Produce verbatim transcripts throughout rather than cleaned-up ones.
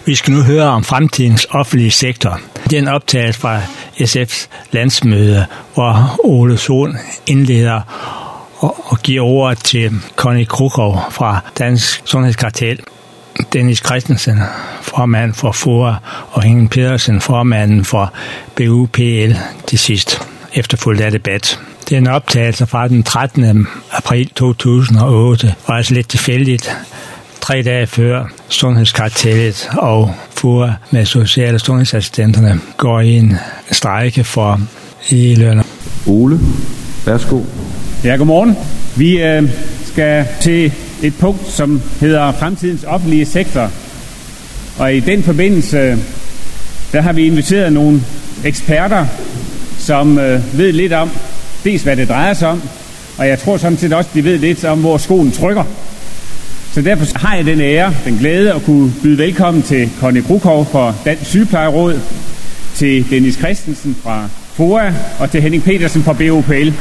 Vi skal nu høre om fremtidens offentlige sektor. Det er en optagelse fra S F's landsmøde, hvor Ole Sohn indleder og giver ordet til Connie Krukov fra Dansk Sundhedskartel, Dennis Christensen, formand for FOA, og Henning Pedersen, formanden for B U P L, til sidst, efterfulgt af debat. Det er en optagelse fra den trettende april to tusind og otte, og altså lidt tilfældigt, tre dage før Sundhedskartellet og FOA med sociale sundhedsassistenterne går i en strejke for ligeløn. Ole, værsgo. Ja, godmorgen. Vi øh, skal til et punkt, som hedder fremtidens offentlige sektor. Og i den forbindelse, der har vi inviteret nogle eksperter, som øh, ved lidt om, dels hvad det drejer sig om, og jeg tror sådan set også, de ved lidt om, hvor skoen trykker. Så derfor har jeg den ære, den glæde at kunne byde velkommen til Connie Krukov fra Dansk Sygeplejeråd, til Dennis Christensen fra FOA og til Henning Pedersen fra B U P L.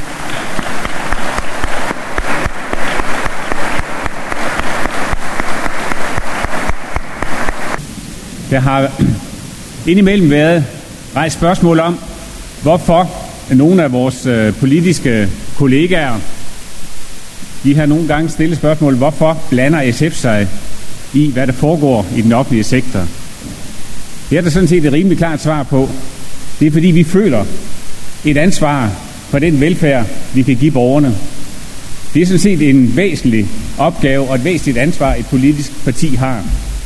Der har indimellem været rejst spørgsmål om, hvorfor nogle af vores øh, politiske kollegaer, de har nogle gange stillet spørgsmål, hvorfor blander S F sig i, hvad der foregår i den offentlige sektor. Det er der sådan set et rimelig klart svar på. Det er fordi, vi føler et ansvar for den velfærd, vi kan give borgerne. Det er sådan set en væsentlig opgave og et væsentligt ansvar, et politisk parti har.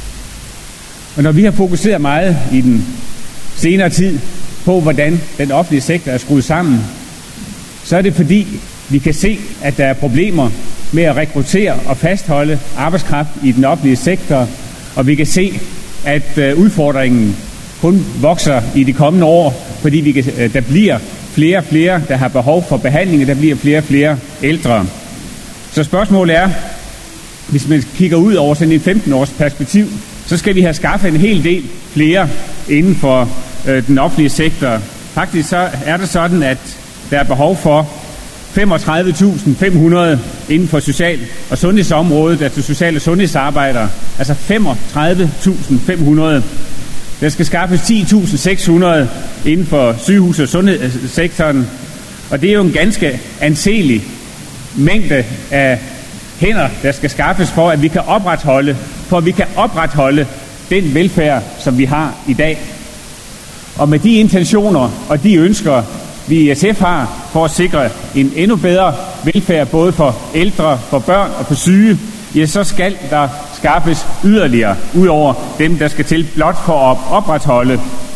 Og når vi har fokuseret meget i den senere tid på, hvordan den offentlige sektor er skruet sammen, så er det fordi, vi kan se, at der er problemer med at rekruttere og fastholde arbejdskraft i den offentlige sektor, og vi kan se, at udfordringen kun vokser i de kommende år, fordi vi kan, der bliver flere og flere, der har behov for behandling, og der bliver flere og flere ældre. Så spørgsmålet er, hvis man kigger ud over sådan et femten års perspektiv, så skal vi have skaffet en hel del flere inden for øh, den offentlige sektor. Faktisk så er det sådan, at der er behov for femogtredive tusind fem hundrede inden for social- og sundhedsområdet, altså sociale sundhedsarbejdere. Altså femogtredive tusind fem hundrede. Der skal skaffes ti tusind seks hundrede inden for sygehus- og sundhedssektoren. Og det er jo en ganske anselig mængde af hænder, der skal skaffes for, at vi kan opretholde, for at vi kan opretholde den velfærd, som vi har i dag. Og med de intentioner og de ønsker, vi i S F har for at sikre en endnu bedre velfærd, både for ældre, for børn og for syge, ja, så skal der skaffes yderligere, ud over dem, der skal til blot for at opretholde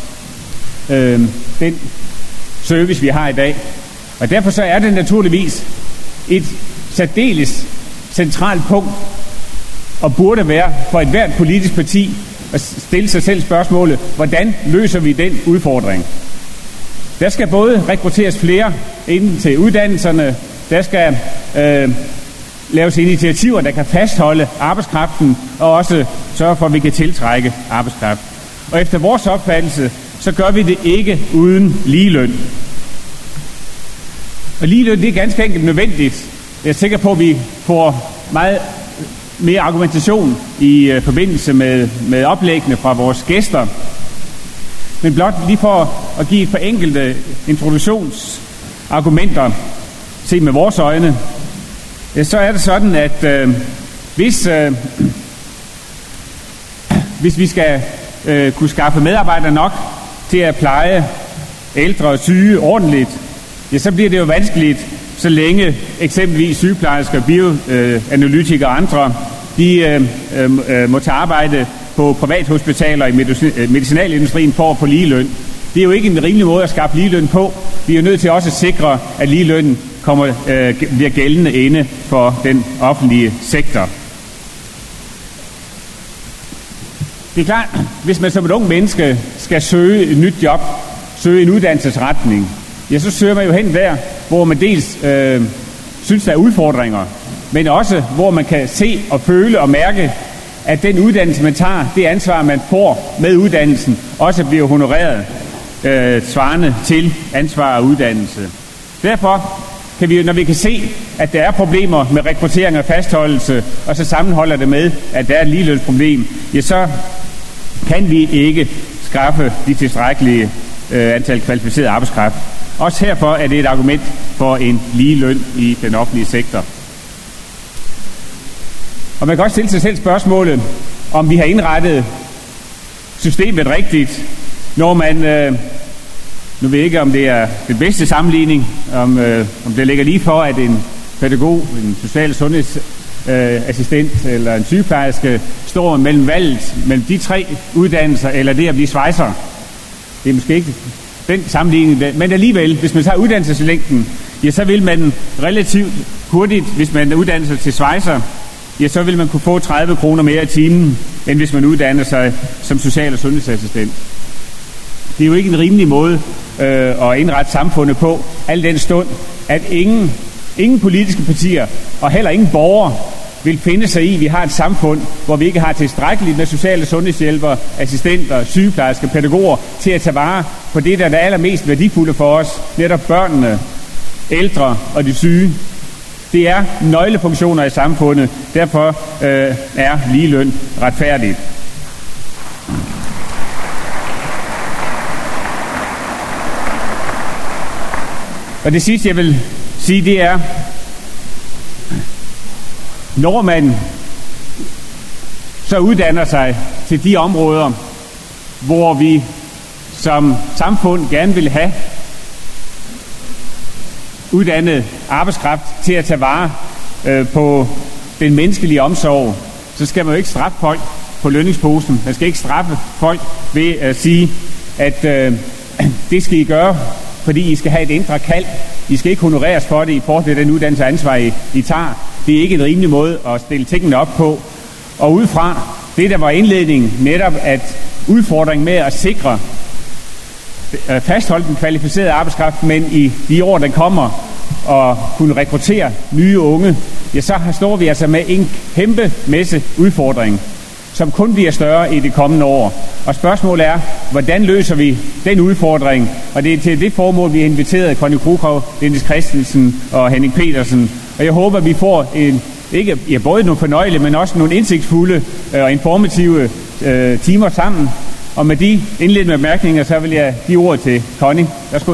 øh, den service, vi har i dag. Og derfor så er det naturligvis et særdeles centralt punkt, og burde være for et hvert politisk parti at stille sig selv spørgsmålet, hvordan løser vi den udfordring? Der skal både rekrutteres flere inden til uddannelserne, der skal øh, laves initiativer, der kan fastholde arbejdskraften, og også sørge for, at vi kan tiltrække arbejdskraft. Og efter vores opfattelse, så gør vi det ikke uden ligeløn. Og ligeløn, det er ganske enkelt nødvendigt. Jeg er sikker på, at vi får meget mere argumentation i øh, forbindelse med, med oplæggene fra vores gæster. Men blot lige for at give et par enkelte introduktionsargumenter, set med vores øjne, så er det sådan, at øh, hvis, øh, hvis vi skal øh, kunne skaffe medarbejdere nok til at pleje ældre og syge ordentligt, ja, så bliver det jo vanskeligt, så længe eksempelvis sygeplejersker, bioanalytikere og andre, de øh, øh, må tage arbejde på privathospitaler i medicinalindustrien for at få ligeløn. Det er jo ikke en rimelig måde at skaffe ligeløn på. Vi er jo nødt til også at sikre, at ligelønnen kommer, øh, bliver gældende inde for den offentlige sektor. Det er klart, hvis man som et ung menneske skal søge et nyt job, søge en uddannelsesretning, ja, så søger man jo hen der, hvor man dels øh, synes, der er udfordringer, men også hvor man kan se og føle og mærke, at den uddannelse, man tager, det ansvar, man får med uddannelsen, også bliver honoreret øh, svarende til ansvar og uddannelse. Derfor kan vi, når vi kan se, at der er problemer med rekruttering og fastholdelse, og så sammenholder det med, at der er et ligelønsproblem, ja, så kan vi ikke skaffe de tilstrækkelige øh, antal kvalificeret arbejdskraft. Også herfor er det et argument for en lige løn i den offentlige sektor. Og man kan også stille sig selv spørgsmålet, om vi har indrettet systemet rigtigt, når man, øh, nu ved jeg ikke, om det er den bedste sammenligning, om, øh, om det ligger lige for, at en pædagog, en social sundhedsassistent øh, eller en sygeplejerske står mellem valget mellem de tre uddannelser, eller det at blive svejser. Det er måske ikke den sammenligning, men alligevel, hvis man tager uddannelseslængden, ja, så vil man relativt hurtigt, hvis man uddanner sig til svejser, ja, så vil man kunne få tredive kroner mere i timen, end hvis man uddanner sig som social- og sundhedsassistent. Det er jo ikke en rimelig måde øh, at indrette samfundet på, al den stund, at ingen, ingen politiske partier, og heller ingen borgere, vil finde sig i, at vi har et samfund, hvor vi ikke har tilstrækkeligt med sociale sundhedshjælpere, assistenter, sygeplejersker, pædagoger til at tage vare på det, der er det allermest værdifulde for os, netop børnene, ældre og de syge. Det er nøglefunktioner i samfundet, derfor øh, er ligeløn retfærdigt. Og det sidste, jeg vil sige, det er, når man så uddanner sig til de områder, hvor vi som samfund gerne vil have uddannet arbejdskraft til at tage vare øh, på den menneskelige omsorg, så skal man jo ikke straffe folk på lønningsposen. Man skal ikke straffe folk ved at sige, at øh, det skal I gøre, fordi I skal have et indre kald. I skal ikke honoreres for det i forhold til den uddannelse og ansvar, I, I tager. Det er ikke en rimelig måde at stille tingene op på. Og udefra det, der var indledningen, netop at udfordringen med at sikre at fastholde den kvalificerede arbejdskraft, men i de år, der kommer, og kunne rekruttere nye unge, ja, så står vi altså med en kæmpe mæsse udfordring, som kun bliver større i de kommende år. Og spørgsmålet er, hvordan løser vi den udfordring? Og det er til det formål, vi har inviteret Connie Krogh, Dennis Christensen og Henning Petersen. Og jeg håber, vi får en, ikke ja, både nogle fornøjelige, men også nogle indsigtsfulde og informative øh, timer sammen. Og med de indledende bemærkninger, så vil jeg give ordet til Connie. Værsgo.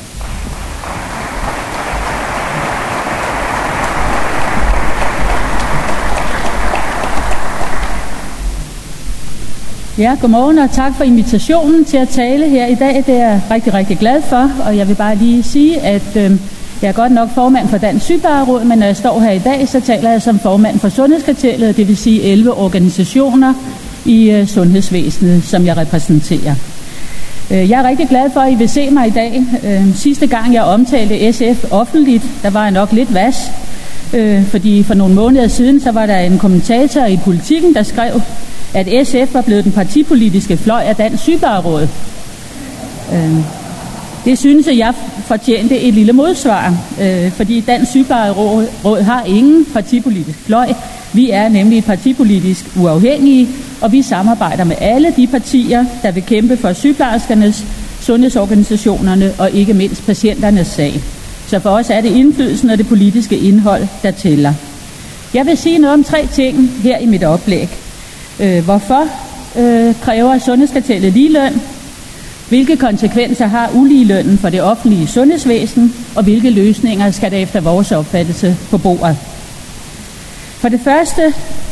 Ja, godmorgen og tak for invitationen til at tale her i dag. Det er jeg rigtig, rigtig glad for, og jeg vil bare lige sige, at øh, jeg er godt nok formand for Dansk Sygeplejeråd, men når jeg står her i dag, så taler jeg som formand for Sundhedskartellet, det vil sige elleve organisationer i øh, sundhedsvæsenet, som jeg repræsenterer. Øh, jeg er rigtig glad for, at I vil se mig i dag. Øh, sidste gang jeg omtalte S F offentligt, der var jeg nok lidt vas, øh, fordi for nogle måneder siden, så var der en kommentator i Politiken, der skrev, at S F var blevet den partipolitiske fløj af Dansk Sygeplejeråd. Øh, det synes jeg, jeg fortjente et lille modsvar, øh, fordi Dansk Sygeplejeråd har ingen partipolitisk fløj. Vi er nemlig partipolitisk uafhængige, og vi samarbejder med alle de partier, der vil kæmpe for sygeplejerskernes, sundhedsorganisationerne og ikke mindst patienternes sag. Så for os er det indflydelsen og det politiske indhold, der tæller. Jeg vil sige noget om tre ting her i mit oplæg. Øh, hvorfor øh, kræver Sundhedskartellet ligeløn? Hvilke konsekvenser har uligelønnen for det offentlige sundhedsvæsen? Og hvilke løsninger skal der efter vores opfattelse på bordet? For det første,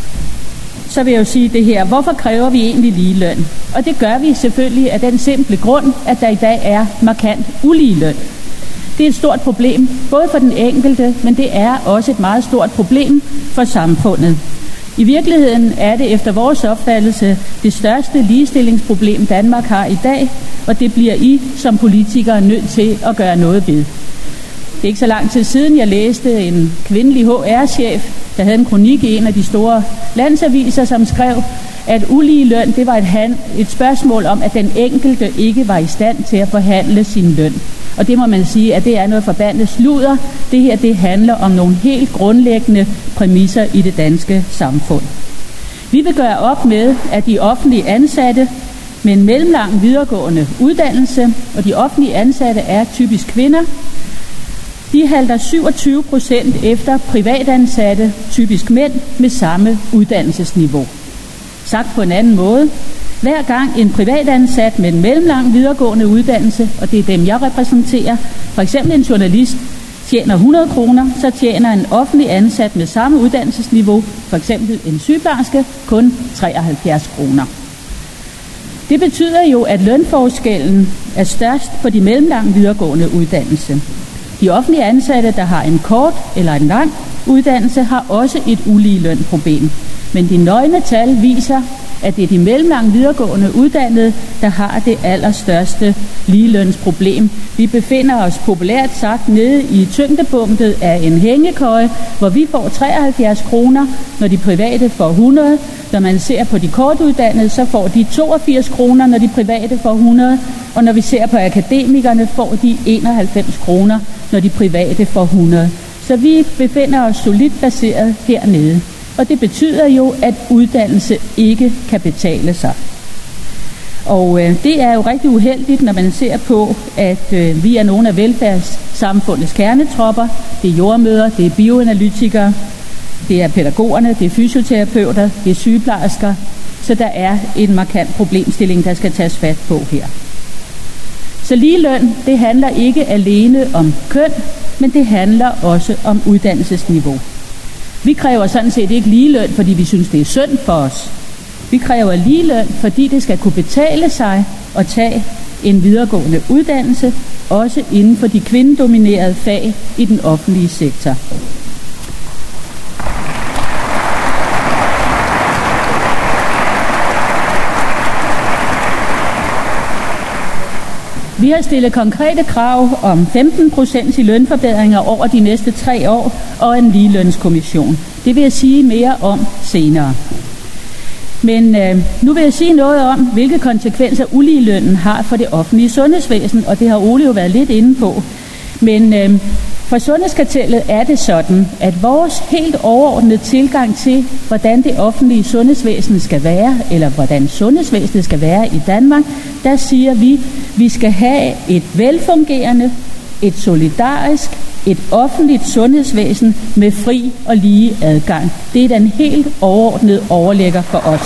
så vil jeg jo sige det her. Hvorfor kræver vi egentlig ligeløn? Og det gør vi selvfølgelig af den simple grund, at der i dag er markant uligeløn. Det er et stort problem, både for den enkelte, men det er også et meget stort problem for samfundet. I virkeligheden er det efter vores opfattelse det største ligestillingsproblem, Danmark har i dag, og det bliver I som politikere nødt til at gøre noget ved. Det er ikke så lang tid siden, jeg læste en kvindelig H R-chef, der havde en kronik i en af de store landsaviser, som skrev, at ulige løn, det var et, han, et spørgsmål om, at den enkelte ikke var i stand til at forhandle sin løn. Og det må man sige, at det er noget forbandet sludder. Det her, det handler om nogle helt grundlæggende præmisser i det danske samfund. Vi vil gøre op med, at de offentlige ansatte med en mellemlang videregående uddannelse, og de offentlige ansatte er typisk kvinder, de halter syvogtyve procent efter privatansatte, typisk mænd, med samme uddannelsesniveau. Sagt på en anden måde, Hver gang en privatansat med en mellemlang videregående uddannelse, og det er dem, jeg repræsenterer, for eksempel en journalist, tjener hundrede kroner, så tjener en offentlig ansat med samme uddannelsesniveau, for eksempel en sygeplejerske, kun treoghalvfjerds kroner. Det betyder jo, at lønforskellen er størst på de mellemlange videregående uddannelse. De offentlige ansatte, der har en kort eller en lang uddannelse, har også et ulige lønproblem. Men de nøgne tal viser, at det er de mellemlange videregående uddannede, der har det allerstørste ligelønsproblem. Vi befinder os populært sagt nede i tyngdepunktet af en hængekøje, hvor vi får treoghalvfjerds kroner, når de private får hundrede. Når man ser på de kortuddannede, så får de toogfirs kroner, når de private får hundrede. Og når vi ser på akademikerne, får de enoghalvfems kroner, når de private får hundrede. Så vi befinder os solidt placeret hernede. Og det betyder jo, at uddannelse ikke kan betale sig. Og øh, det er jo rigtig uheldigt, når man ser på, at øh, vi er nogle af velfærdssamfundets kernetropper. Det er jordemødre, det er bioanalytikere, det er pædagogerne, det er fysioterapeuter, det er sygeplejersker. Så der er en markant problemstilling, der skal tages fat på her. Så ligeløn, det handler ikke alene om køn, men det handler også om uddannelsesniveau. Vi kræver sådan set ikke ligeløn, fordi vi synes, det er synd for os. Vi kræver ligeløn, fordi det skal kunne betale sig at tage en videregående uddannelse, også inden for de kvindedominerede fag i den offentlige sektor. Vi har stillet konkrete krav om femten procent i lønforbedringer over de næste tre år og en ligelønskommission. Det vil jeg sige mere om senere. Men øh, nu vil jeg sige noget om, hvilke konsekvenser uligelønnen har for det offentlige sundhedsvæsen, og det har Ole jo været lidt inde på. Men øh, for Sundhedskartellet er det sådan, at vores helt overordnede tilgang til, hvordan det offentlige sundhedsvæsen skal være, eller hvordan sundhedsvæsenet skal være i Danmark, der siger vi, at vi skal have et velfungerende, et solidarisk, et offentligt sundhedsvæsen med fri og lige adgang. Det er den helt overordnede overlægger for os.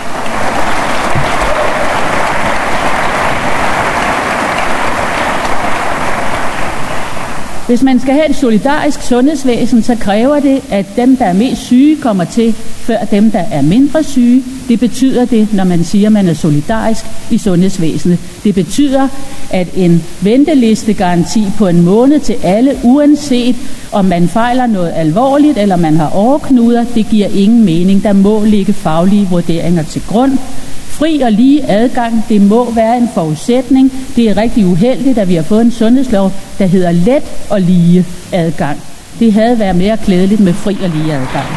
Hvis man skal have et solidarisk sundhedsvæsen, så kræver det, at dem, der er mest syge, kommer til før dem, der er mindre syge. Det betyder det, når man siger, at man er solidarisk i sundhedsvæsenet. Det betyder, at en ventelistegaranti på en måned til alle, uanset om man fejler noget alvorligt, eller man har overknuder, det giver ingen mening. Der må ligge faglige vurderinger til grund. Fri og lige adgang, det må være en forudsætning. Det er rigtig uheldigt, at vi har fået en sundhedslov, der hedder let og lige adgang. Det havde været mere klædeligt med fri og lige adgang.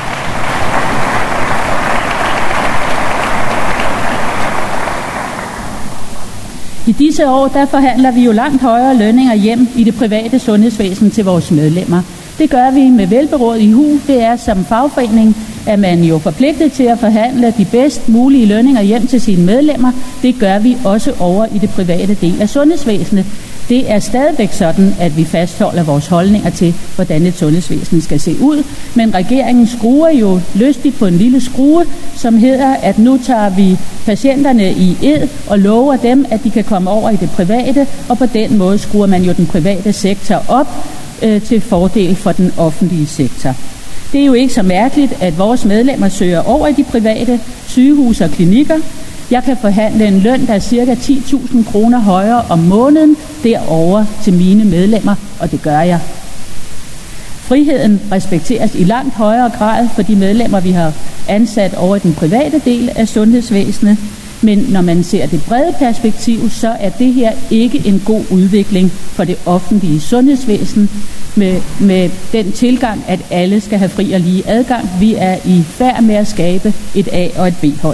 I disse år, der forhandler vi jo langt højere lønninger hjem i det private sundhedsvæsen til vores medlemmer. Det gør vi med velberåd i hu. Det er som fagforening, at man jo forpligtet til at forhandle de bedst mulige lønninger hjem til sine medlemmer. Det gør vi også over i det private del af sundhedsvæsenet. Det er stadigvæk sådan, at vi fastholder vores holdninger til, hvordan et sundhedsvæsen skal se ud. Men regeringen skruer jo lystigt på en lille skrue, som hedder, at nu tager vi patienterne i ed og lover dem, at de kan komme over i det private, og på den måde skruer man jo den private sektor op øh, til fordel for den offentlige sektor. Det er jo ikke så mærkeligt, at vores medlemmer søger over i de private sygehuse og klinikker. Jeg kan forhandle en løn, der er cirka ti tusind kroner højere om måneden derover til mine medlemmer, og det gør jeg. Friheden respekteres i langt højere grad for de medlemmer, vi har ansat over i den private del af sundhedsvæsenet. Men når man ser det brede perspektiv, så er det her ikke en god udvikling for det offentlige sundhedsvæsen med, med den tilgang, at alle skal have fri og lige adgang. Vi er i færd med at skabe et A- og et B-hold.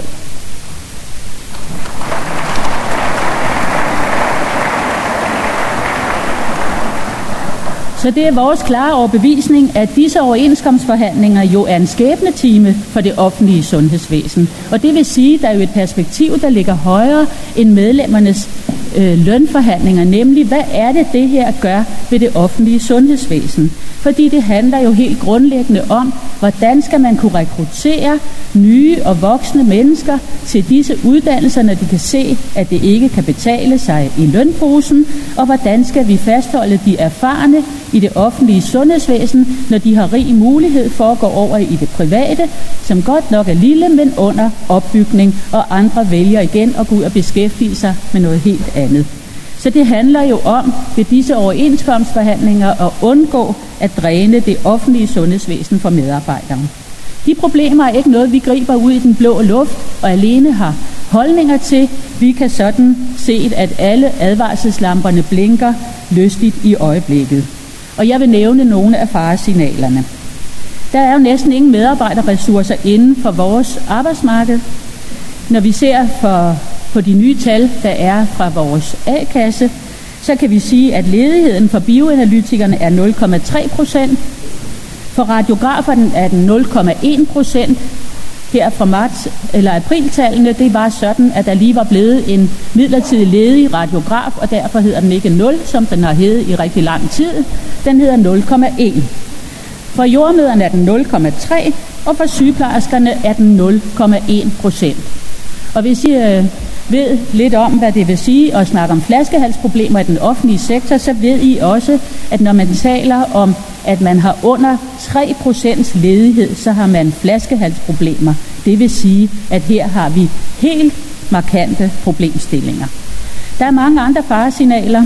Så det er vores klare overbevisning, at disse overenskomstforhandlinger jo er en skæbnetime for det offentlige sundhedsvæsen. Og det vil sige, at der er jo et perspektiv, der ligger højere end medlemmernes øh, lønforhandlinger, nemlig hvad er det, det her gør ved det offentlige sundhedsvæsen? Fordi det handler jo helt grundlæggende om, hvordan skal man kunne rekruttere nye og voksne mennesker til disse uddannelser, når de kan se, at det ikke kan betale sig i lønposen, og hvordan skal vi fastholde de erfarne i det offentlige sundhedsvæsen, når de har rig mulighed for at gå over i det private, som godt nok er lille, men under opbygning, og andre vælger igen at gå ud og beskæftige sig med noget helt andet. Så det handler jo om ved disse overenskomstforhandlinger at undgå at dræne det offentlige sundhedsvæsen for medarbejdere. De problemer er ikke noget, vi griber ud i den blå luft og alene har holdninger til. Vi kan sådan se, at alle advarselslamperne blinker lystigt i øjeblikket. Og jeg vil nævne nogle af faresignalerne. Der er jo næsten ingen medarbejderressourcer inden for vores arbejdsmarked. Når vi ser for, på de nye tal, der er fra vores A-kasse, så kan vi sige, at ledigheden for bioanalytikerne er nul komma tre procent. For radiograferne er den nul komma en procent. Her fra marts eller apriltallene, det var sådan, at der lige var blevet en midlertidig ledig radiograf, og derfor hedder den ikke nul, som den har heddet i rigtig lang tid. Den hedder nul komma en. For jordemøderne er den nul komma tre, og for sygeplejerskerne er den nul komma en procent. Og hvis I øh, ved lidt om, hvad det vil sige at snakke om flaskehalsproblemer i den offentlige sektor, så ved I også, at når man taler om, at man har under tre procent ledighed, så har man flaskehalsproblemer. Det vil sige, at her har vi helt markante problemstillinger. Der er mange andre faresignaler.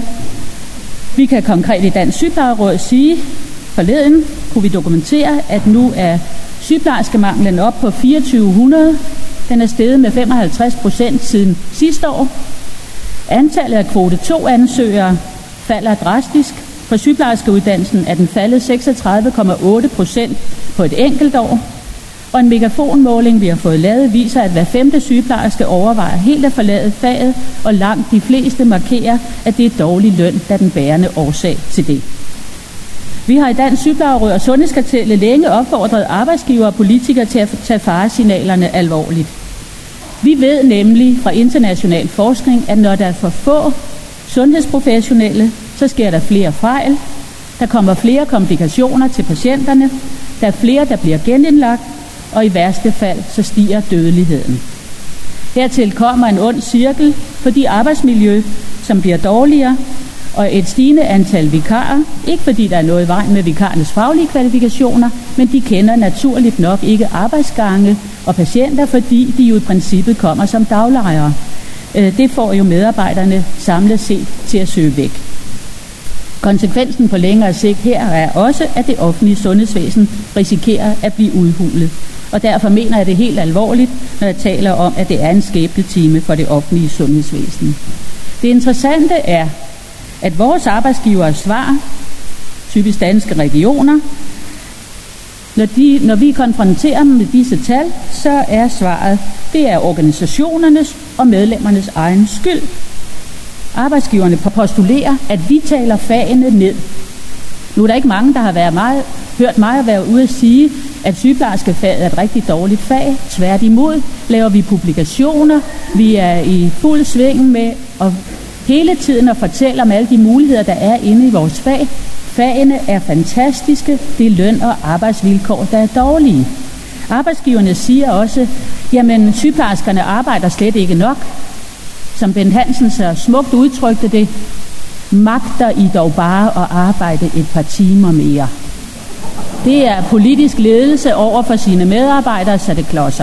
Vi kan konkret i Dansk Sygeplejeråd sige, forleden kunne vi dokumentere, at nu er sygeplejerskemanglen op på fireogtyve hundrede. Den er steget med femoghalvtreds procent siden sidste år. Antallet af kvote to ansøgere falder drastisk. For sygeplejerskeuddannelsen er den faldet seksogtredive komma otte procent på et enkelt år. Og en megafonmåling, vi har fået lavet, viser, at hver femte sygeplejerske overvejer helt at forlade faget, og langt de fleste markerer, at det er dårlig løn, der er den bærende årsag til det. Vi har i Dansk Sygeplejeråd og Sundhedskartellet længe opfordret arbejdsgivere og politikere til at tage faresignalerne alvorligt. Vi ved nemlig fra international forskning, at når der er for få sundhedsprofessionelle, så sker der flere fejl, der kommer flere komplikationer til patienterne, der er flere, der bliver genindlagt, og i værste fald så stiger dødeligheden. Hertil kommer en ond cirkel, fordi arbejdsmiljø, som bliver dårligere, og et stigende antal vikarer, ikke fordi der er noget i vejen med vikarernes faglige kvalifikationer, men de kender naturligt nok ikke arbejdsgange og patienter, fordi de jo i princippet kommer som daglejere. Det får jo medarbejderne samlet set til at søge væk. Konsekvensen på længere sigt her er også, at det offentlige sundhedsvæsen risikerer at blive udhulet. Og derfor mener jeg det helt alvorligt, når jeg taler om, at det er en skæbnetime for det offentlige sundhedsvæsen. Det interessante er, at vores arbejdsgivers svar, typisk danske regioner, når, de, når vi konfronterer dem med disse tal, så er svaret, det er organisationernes og medlemmernes egen skyld. Arbejdsgiverne postulerer, at vi taler fagene ned. Nu er der ikke mange, der har været meget, hørt mig at være ude at sige, at sygeplejerskefaget er et rigtig dårligt fag. Tværtimod laver vi publikationer, vi er i fuld sving med at hele tiden at fortælle om alle de muligheder, der er inde i vores fag. Fagene er fantastiske, det er løn og arbejdsvilkår, der er dårlige. Arbejdsgiverne siger også, jamen sygeplejerskerne arbejder slet ikke nok. Som Bent Hansen så smukt udtrykte det, magter I dog bare at arbejde et par timer mere. Det er politisk ledelse over for sine medarbejdere, så det klodser.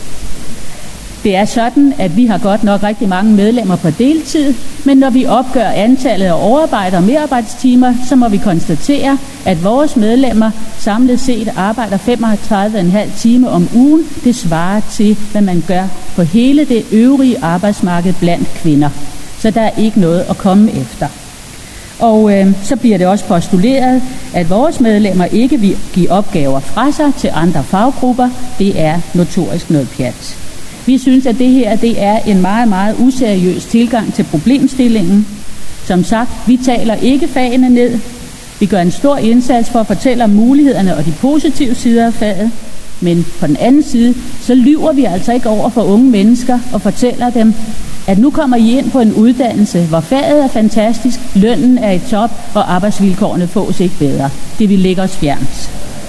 Det er sådan, at vi har godt nok rigtig mange medlemmer på deltid, men når vi opgør antallet af overarbejde og merarbejdstimer, så må vi konstatere, at vores medlemmer samlet set arbejder femogtredive komma fem timer om ugen. Det svarer til, hvad man gør på hele det øvrige arbejdsmarked blandt kvinder. Så der er ikke noget at komme efter. Og øh, så bliver det også postuleret, at vores medlemmer ikke vil give opgaver fra sig til andre faggrupper. Det er notorisk noget pjat. Vi synes, at det her det er en meget, meget useriøs tilgang til problemstillingen. Som sagt, vi taler ikke fagene ned. Vi gør en stor indsats for at fortælle om mulighederne og de positive sider af faget. Men på den anden side, så lyver vi altså ikke over for unge mennesker og fortæller dem, at nu kommer I ind på en uddannelse, hvor faget er fantastisk, lønnen er i top, og arbejdsvilkårene fås ikke bedre. Det vil ligge os fjernt.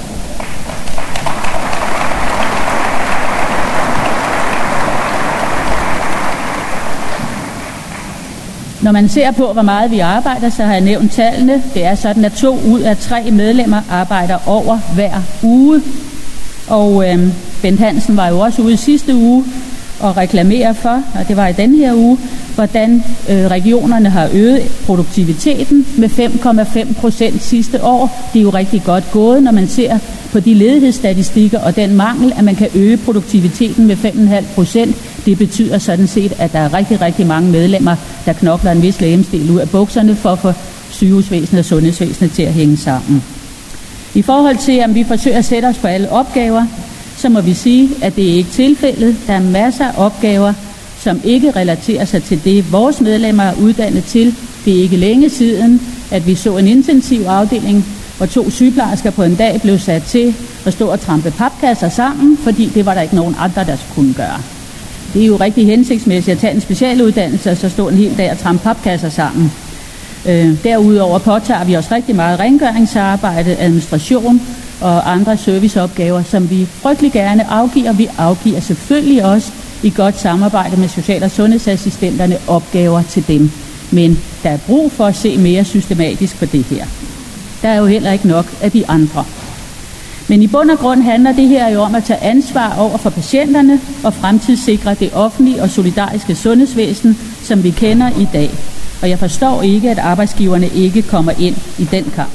Når man ser på, hvor meget vi arbejder, så har jeg nævnt tallene. Det er sådan, at to ud af tre medlemmer arbejder over hver uge. Og øh, Bent Hansen var jo også ude sidste uge og reklamere for, og det var i den her uge, hvordan øh, regionerne har øget produktiviteten med fem komma fem procent sidste år. Det er jo rigtig godt gået, når man ser på de ledighedsstatistikker og den mangel, at man kan øge produktiviteten med fem komma fem procent. Det betyder sådan set, at der er rigtig, rigtig mange medlemmer, der knokler en vis legemsdel ud af bukserne for at få sygehusvæsenet og sundhedsvæsenet til at hænge sammen. I forhold til, om vi forsøger at sætte os på alle opgaver, så må vi sige, at det ikke er tilfældet. Der er masser af opgaver, som ikke relaterer sig til det, vores medlemmer er uddannet til. Det er ikke længe siden, at vi så en intensiv afdeling, hvor to sygeplejersker på en dag blev sat til at stå og trampe papkasser sammen, fordi det var der ikke nogen andre, der kunne gøre. Det er jo rigtig hensigtsmæssigt at tage en specialuddannelse og så stå en hel dag og trampe papkasser sammen. Øh, derudover påtager vi også rigtig meget rengøringsarbejde, administration og andre serviceopgaver, som vi frygtelig gerne afgiver. Vi afgiver selvfølgelig også i godt samarbejde med social- og sundhedsassistenterne opgaver til dem. Men der er brug for at se mere systematisk på det her. Der er jo heller ikke nok af de andre. Men i bund og grund handler det her jo om at tage ansvar over for patienterne og fremtidssikre det offentlige og solidariske sundhedsvæsen, som vi kender i dag. Og jeg forstår ikke, at arbejdsgiverne ikke kommer ind i den kamp.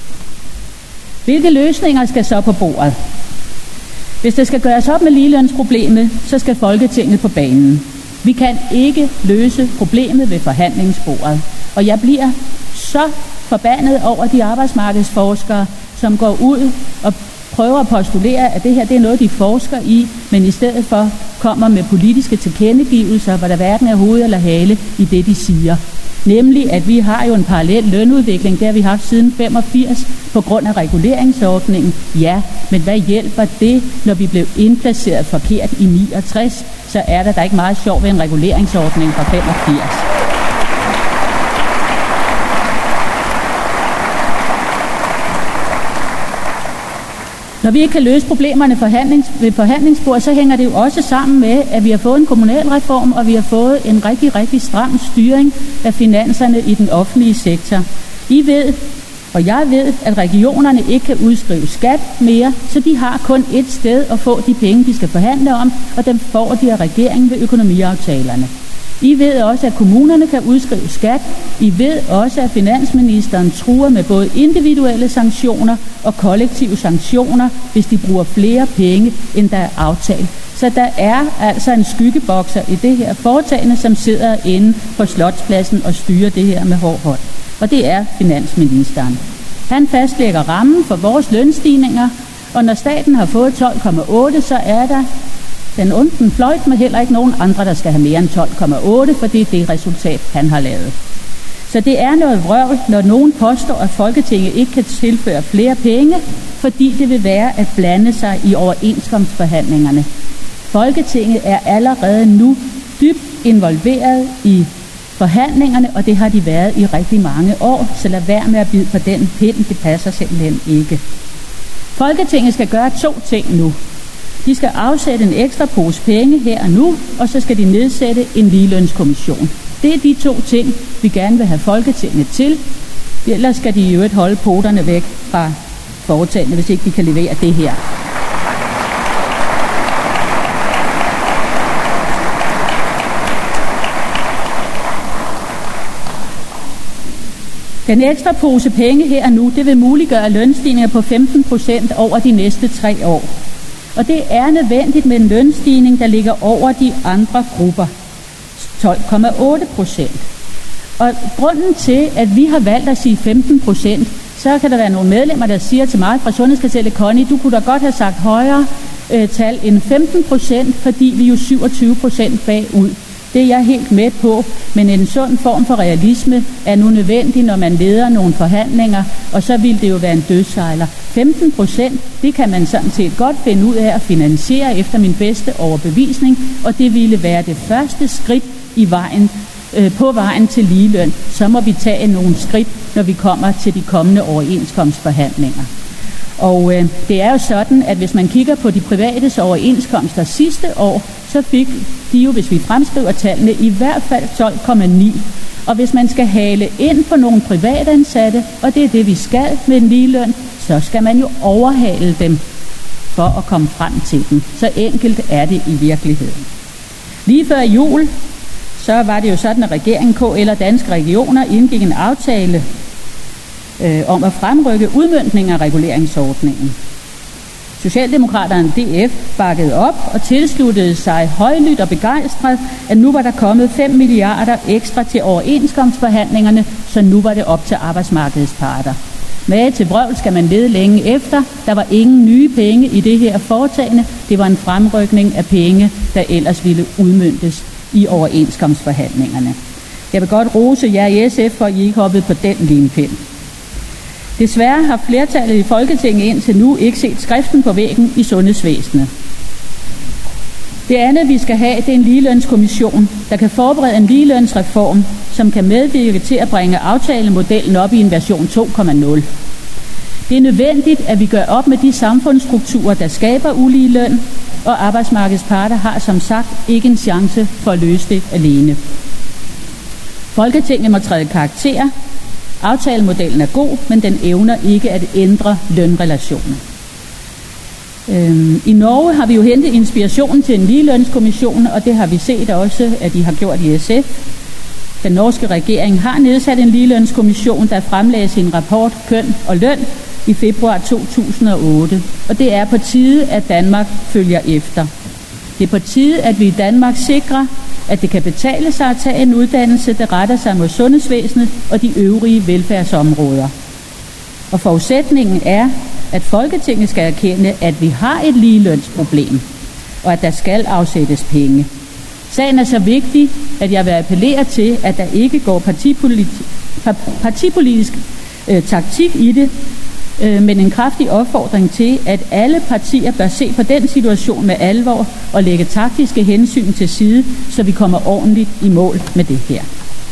Hvilke løsninger skal så på bordet? Hvis det skal gøres op med ligelønsproblemet, så skal Folketinget på banen. Vi kan ikke løse problemet ved forhandlingsbordet. Og jeg bliver så forbandet over de arbejdsmarkedsforskere, som går ud og prøver at postulere, at det her det er noget, de forsker i, men i stedet for kommer med politiske tilkendegivelser, hvor der hverken er hoved eller hale i det, de siger. Nemlig, at vi har jo en parallel lønudvikling, det har vi haft siden femogfirs på grund af reguleringsordningen. Ja, men hvad hjælper det, når vi blev indplaceret forkert i niogtres? Så er der da ikke meget sjov ved en reguleringsordning fra femogfirs. Når vi ikke kan løse problemerne forhandlings, ved forhandlingsbordet, så hænger det jo også sammen med, at vi har fået en kommunalreform, og vi har fået en rigtig, rigtig stram styring af finanserne i den offentlige sektor. I ved, og jeg ved, at regionerne ikke kan udskrive skat mere, så de har kun ét sted at få de penge, de skal forhandle om, og dem får de af regeringen ved økonomiaftalerne. I ved også, at kommunerne kan udskrive skat. I ved også, at finansministeren truer med både individuelle sanktioner og kollektive sanktioner, hvis de bruger flere penge, end der er aftalt. Så der er altså en skyggebokser i det her foretagende, som sidder inde på Slotspladsen og styrer det her med hård hånd. Og det er finansministeren. Han fastlægger rammen for vores lønstigninger, og når staten har fået tolv komma otte, så er der den onden fløjt med heller ikke nogen andre, der skal have mere end tolv komma otte, for det er det resultat, han har lavet. Så det er noget vrøvl, når nogen påstår, at Folketinget ikke kan tilføre flere penge, fordi det vil være at blande sig i overenskomstforhandlingerne. Folketinget er allerede nu dybt involveret i forhandlingerne, og det har de været i rigtig mange år, så lad være med at bide på den pind, det passer simpelthen ikke. Folketinget skal gøre to ting nu. De skal afsætte en ekstra pose penge her og nu, og så skal de nedsætte en ligelønskommission. Det er de to ting, vi gerne vil have Folketinget til. Ellers skal de jo ikke holde poterne væk fra foretagende, hvis ikke de kan levere det her. Den ekstra pose penge her og nu, det vil muliggøre lønstigninger på femten procent over de næste tre år. Og det er nødvendigt med en lønstigning, der ligger over de andre grupper, tolv komma otte procent. Og grunden til, at vi har valgt at sige femten procent, så kan der være nogle medlemmer, der siger til mig fra Sundhedskartellet, Connie, du kunne da godt have sagt højere øh, tal end femten procent, fordi vi er jo syvogtyve procent bagud. Det er jeg helt med på, men en sund form for realisme er nu nødvendig, når man leder nogle forhandlinger, og så vil det jo være en dødssejler. femten procent, det kan man sådan set godt finde ud af at finansiere efter min bedste overbevisning, og det ville være det første skridt i vejen, øh, på vejen til ligeløn. Så må vi tage nogle skridt, når vi kommer til de kommende overenskomstforhandlinger. Og øh, det er jo sådan, at hvis man kigger på de privates overenskomster sidste år, så fik de jo, hvis vi fremskriver tallene, i hvert fald tolv komma ni. Og hvis man skal hale ind på nogle privatansatte, og det er det, vi skal med en ligeløn, så skal man jo overhale dem for at komme frem til dem. Så enkelt er det i virkeligheden. Lige før jul, så var det jo sådan, at regeringen, K L og Danske Regioner indgik en aftale øh, om at fremrykke udmøntning af reguleringsordningen. Socialdemokraterne D F bakkede op og tilsluttede sig højlydt og begejstret, at nu var der kommet fem milliarder ekstra til overenskomstforhandlingerne, så nu var det op til arbejdsmarkedets parter. Mage til vrøvl skal man lede længe efter. Der var ingen nye penge i det her foretagende. Det var en fremrykning af penge, der ellers ville udmøntes i overenskomstforhandlingerne. Jeg vil godt rose jer i S F for, at I ikke hoppede på den limpind. Desværre har flertallet i Folketinget indtil nu ikke set skriften på væggen i sundhedsvæsenet. Det andet, vi skal have, det er en ligelønskommission, der kan forberede en ligelønsreform, som kan medvirke til at bringe aftalemodellen op i en version to punkt nul. Det er nødvendigt, at vi gør op med de samfundsstrukturer, der skaber uligeløn, og arbejdsmarkedets parter har som sagt ikke en chance for at løse det alene. Folketinget må træde karakter. Aftalemodellen er god, men den evner ikke at ændre lønrelationer. Øhm, I Norge har vi jo hentet inspiration til en ligelønskommission, og det har vi set også, at de har gjort i S F. Den norske regering har nedsat en ligelønskommission, der fremlagde sin rapport Køn og Løn i februar to tusind og otte. Og det er på tide, at Danmark følger efter. Det er på tide, at vi i Danmark sikrer, at det kan betale sig at tage en uddannelse, der retter sig mod sundhedsvæsenet og de øvrige velfærdsområder. Og forudsætningen er, at Folketinget skal erkende, at vi har et ligelønsproblem, og at der skal afsættes penge. Sagen er så vigtig, at jeg vil appellere til, at der ikke går partipolitisk, partipolitisk øh, taktik i det, øh, men en kraftig opfordring til, at alle partier bør se på den situation med alvor og lægge taktiske hensyn til side, så vi kommer ordentligt i mål med det her.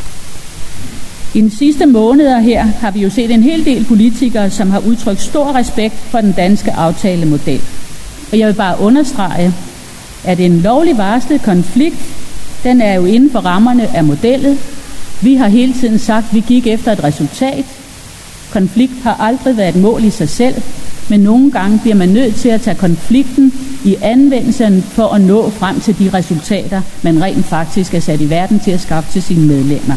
I de sidste måneder her har vi jo set en hel del politikere, som har udtrykt stor respekt for den danske aftalemodel. Og jeg vil bare understrege, at en lovlig varslet konflikt, den er jo inden for rammerne af modellet. Vi har hele tiden sagt, at vi gik efter et resultat. Konflikt har aldrig været et mål i sig selv, men nogle gange bliver man nødt til at tage konflikten i anvendelsen for at nå frem til de resultater, man rent faktisk er sat i verden til at skaffe til sine medlemmer.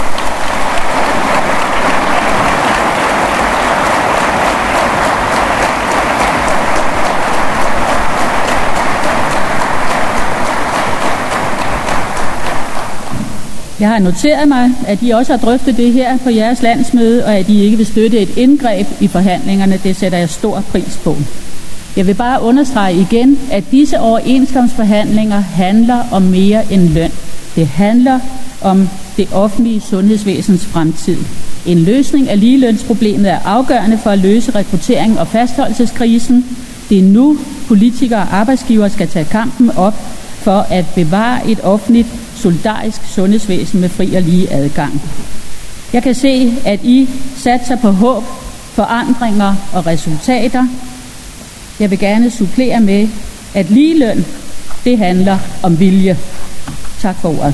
Jeg har noteret mig, at I også har drøftet det her på jeres landsmøde, og at I ikke vil støtte et indgreb i forhandlingerne. Det sætter jeg stor pris på. Jeg vil bare understrege igen, at disse overenskomstforhandlinger handler om mere end løn. Det handler om det offentlige sundhedsvæsens fremtid. En løsning af ligelønsproblemet er afgørende for at løse rekruttering og fastholdelseskrisen. Det er nu, politikere og arbejdsgivere skal tage kampen op for at bevare et offentligt solidarisk sundhedsvæsen med fri og lige adgang. Jeg kan se, at I satser på håb, forandringer og resultater. Jeg vil gerne supplere med, at ligeløn, det handler om vilje. Tak for ordet.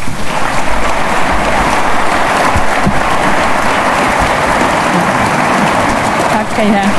Tak skal I have.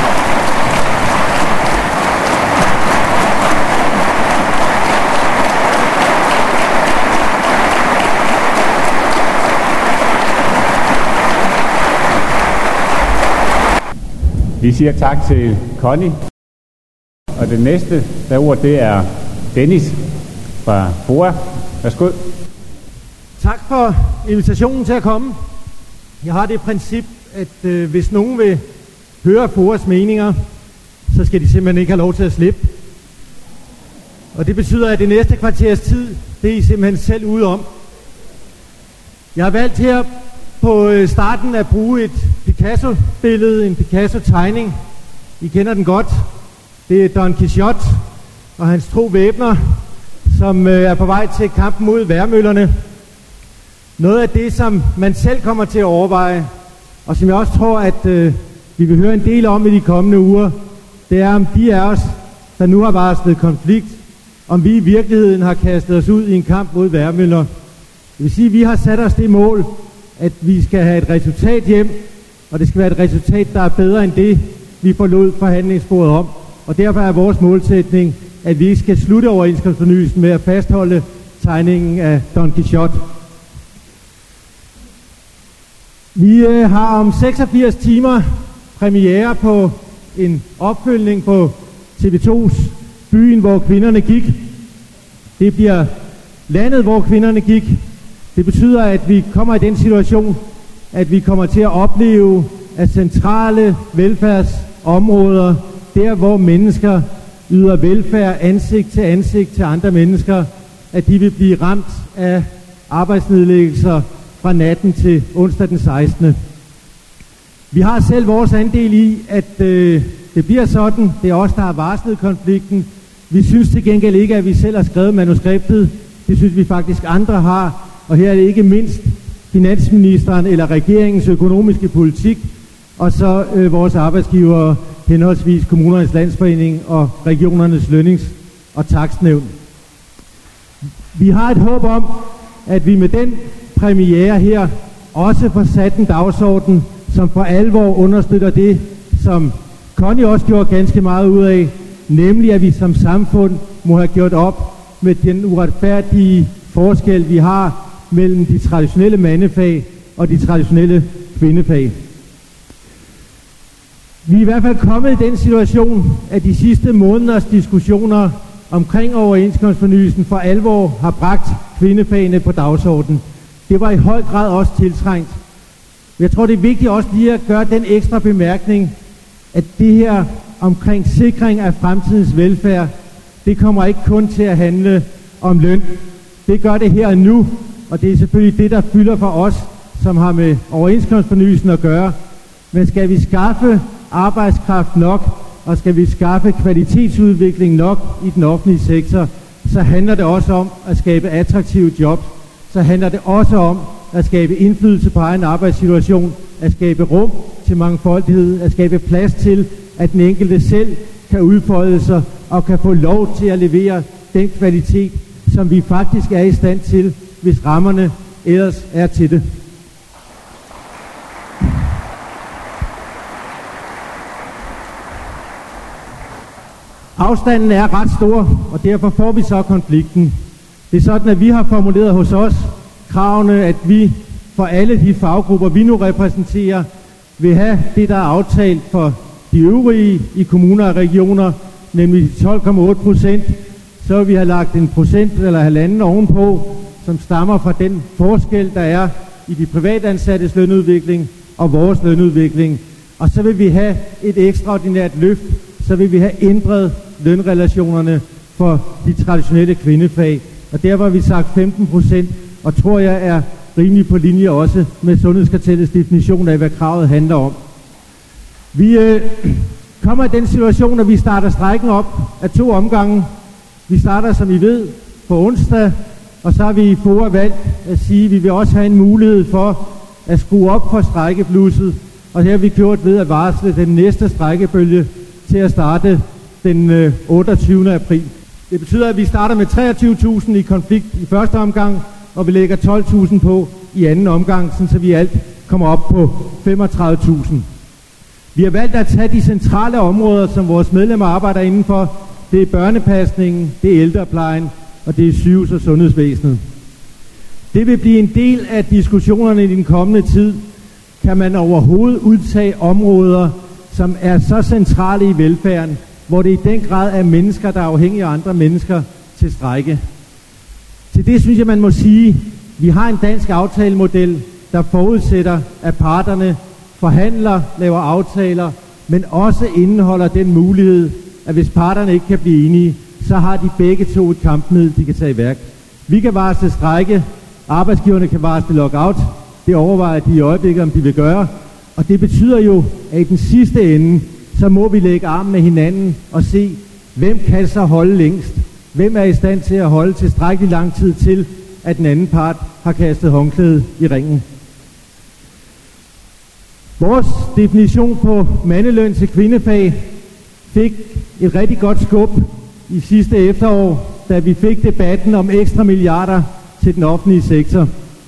Vi siger tak til Connie. Og det næste, der ord, det er Dennis fra FOA. Værsgo. Tak for invitationen til at komme. Jeg har det princip, at øh, hvis nogen vil høre FOAs meninger, så skal de simpelthen ikke have lov til at slippe. Og det betyder, at det næste kvarters tid Det er I simpelthen selv ude om. Jeg har valgt her på starten at bruge et Picasso-billede, en Picasso-tegning. I kender den godt. Det er Don Quixote og hans tro væbner, som er på vej til kampen mod vejrmøllerne. Noget af det, som man selv kommer til at overveje, og som jeg også tror, at øh, vi vil høre en del om i de kommende uger, det er, om de af os, der nu har varslet konflikt, om vi i virkeligheden har kastet os ud i en kamp mod vejrmøller. Det vil sige, at vi har sat os det mål, at vi skal have et resultat hjem, og det skal være et resultat, der er bedre end det, vi forlod forhandlingsbordet om. Og derfor er vores målsætning, at vi skal slutte overenskomstfornyelsen med at fastholde tegningen af Don Quixote. Vi øh, har om seksogfirs timer premiere på en opfølgning på T V to's Byen, hvor kvinderne gik. Det bliver landet, hvor kvinderne gik. Det betyder, at vi kommer i den situation, at vi kommer til at opleve, at centrale velfærdsområder, der hvor mennesker yder velfærd ansigt til ansigt til andre mennesker, at de vil blive ramt af arbejdsnedlæggelser fra natten til onsdag den sekstende Vi har selv vores andel i, at øh, det bliver sådan. Det er os, der har varslet konflikten. Vi synes til gengæld ikke, at vi selv har skrevet manuskriptet. Det synes vi faktisk andre har. Og her er det ikke mindst finansministeren eller regeringens økonomiske politik, og så øh, vores arbejdsgivere, henholdsvis Kommunernes Landsforening og Regionernes Lønnings- og Takstnævn. Vi har et håb om, at vi med den premiere her også får sat en dagsorden, som for alvor understøtter det, som Connie også gjorde ganske meget ud af, nemlig at vi som samfund må have gjort op med den uretfærdige forskel, vi har mellem de traditionelle mandefag og de traditionelle kvindefag. Vi er i hvert fald kommet i den situation, at de sidste måneders diskussioner omkring overenskomstfornyelsen for alvor har bragt kvindefagene på dagsordenen. Det var i høj grad også tiltrængt. Jeg tror, det er vigtigt også lige at gøre den ekstra bemærkning, at det her omkring sikring af fremtidens velfærd, det kommer ikke kun til at handle om løn. Det gør det her og nu, og det er selvfølgelig det, der fylder for os, som har med overenskomstfornyelsen at gøre. Men skal vi skaffe arbejdskraft nok, og skal vi skaffe kvalitetsudvikling nok i den offentlige sektor, så handler det også om at skabe attraktive jobs. Så handler det også om at skabe indflydelse på egen arbejdssituation, at skabe rum til mangfoldighed, at skabe plads til, at den enkelte selv kan udfolde sig og kan få lov til at levere den kvalitet, som vi faktisk er i stand til, hvis rammerne ellers er til det. Afstanden er ret stor, og derfor får vi så konflikten. Det er sådan, at vi har formuleret hos os kravene, at vi for alle de faggrupper, vi nu repræsenterer, vil have det, der er aftalt for de øvrige i kommuner og regioner, nemlig tolv komma otte procent. Så vil vi have lagt en procent eller halvanden ovenpå, som stammer fra den forskel, der er i de privatansattes lønudvikling og vores lønudvikling. Og så vil vi have et ekstraordinært løft, så vil vi have ændret lønrelationerne for de traditionelle kvindefag. Og derfor har vi sagt femten procent, og tror jeg er rimelig på linje også med Sundhedskartellets definition af, hvad kravet handler om. Vi øh, kommer i den situation, at vi starter strejken op af to omgange. Vi starter, som I ved, på onsdag, og så har vi i F O A valgt at sige, at vi vil også have en mulighed for at skrue op for strejkeblusset, og det har vi gjort ved at varsle den næste strejkebølge til at starte den øh, otteogtyvende april. Det betyder, at vi starter med treogtyve tusind i konflikt i første omgang, og vi lægger tolv tusind på i anden omgang, så vi alt kommer op på femogtredive tusind. Vi har valgt at tage de centrale områder, som vores medlemmer arbejder indenfor. Det er børnepasningen, det er ældreplejen, og det er sygehus- og sundhedsvæsenet. Det vil blive en del af diskussionerne i den kommende tid. Kan man overhovedet udtage områder, som er så centrale i velfærden, hvor det i den grad er mennesker, der er afhængige af andre mennesker til strejke? Til det synes jeg, man må sige, at vi har en dansk aftalemodel, der forudsætter, at parterne forhandler, laver aftaler, men også indeholder den mulighed, at hvis parterne ikke kan blive enige, så har de begge to et kampmiddel, de kan tage i værk. Vi kan varsle strejke, arbejdsgiverne kan varsle lockout. Det overvejer de i øjeblikket, om de vil gøre. Og det betyder jo, at i den sidste ende, så må vi lægge armen med hinanden og se, hvem kan så holde længst. Hvem er i stand til at holde tilstrækkelig lang tid til, at den anden part har kastet håndklædet i ringen. Vores definition på mandeløn til kvindefag fik et rigtig godt skub i sidste efterår, da vi fik debatten om ekstra milliarder til den offentlige sektor.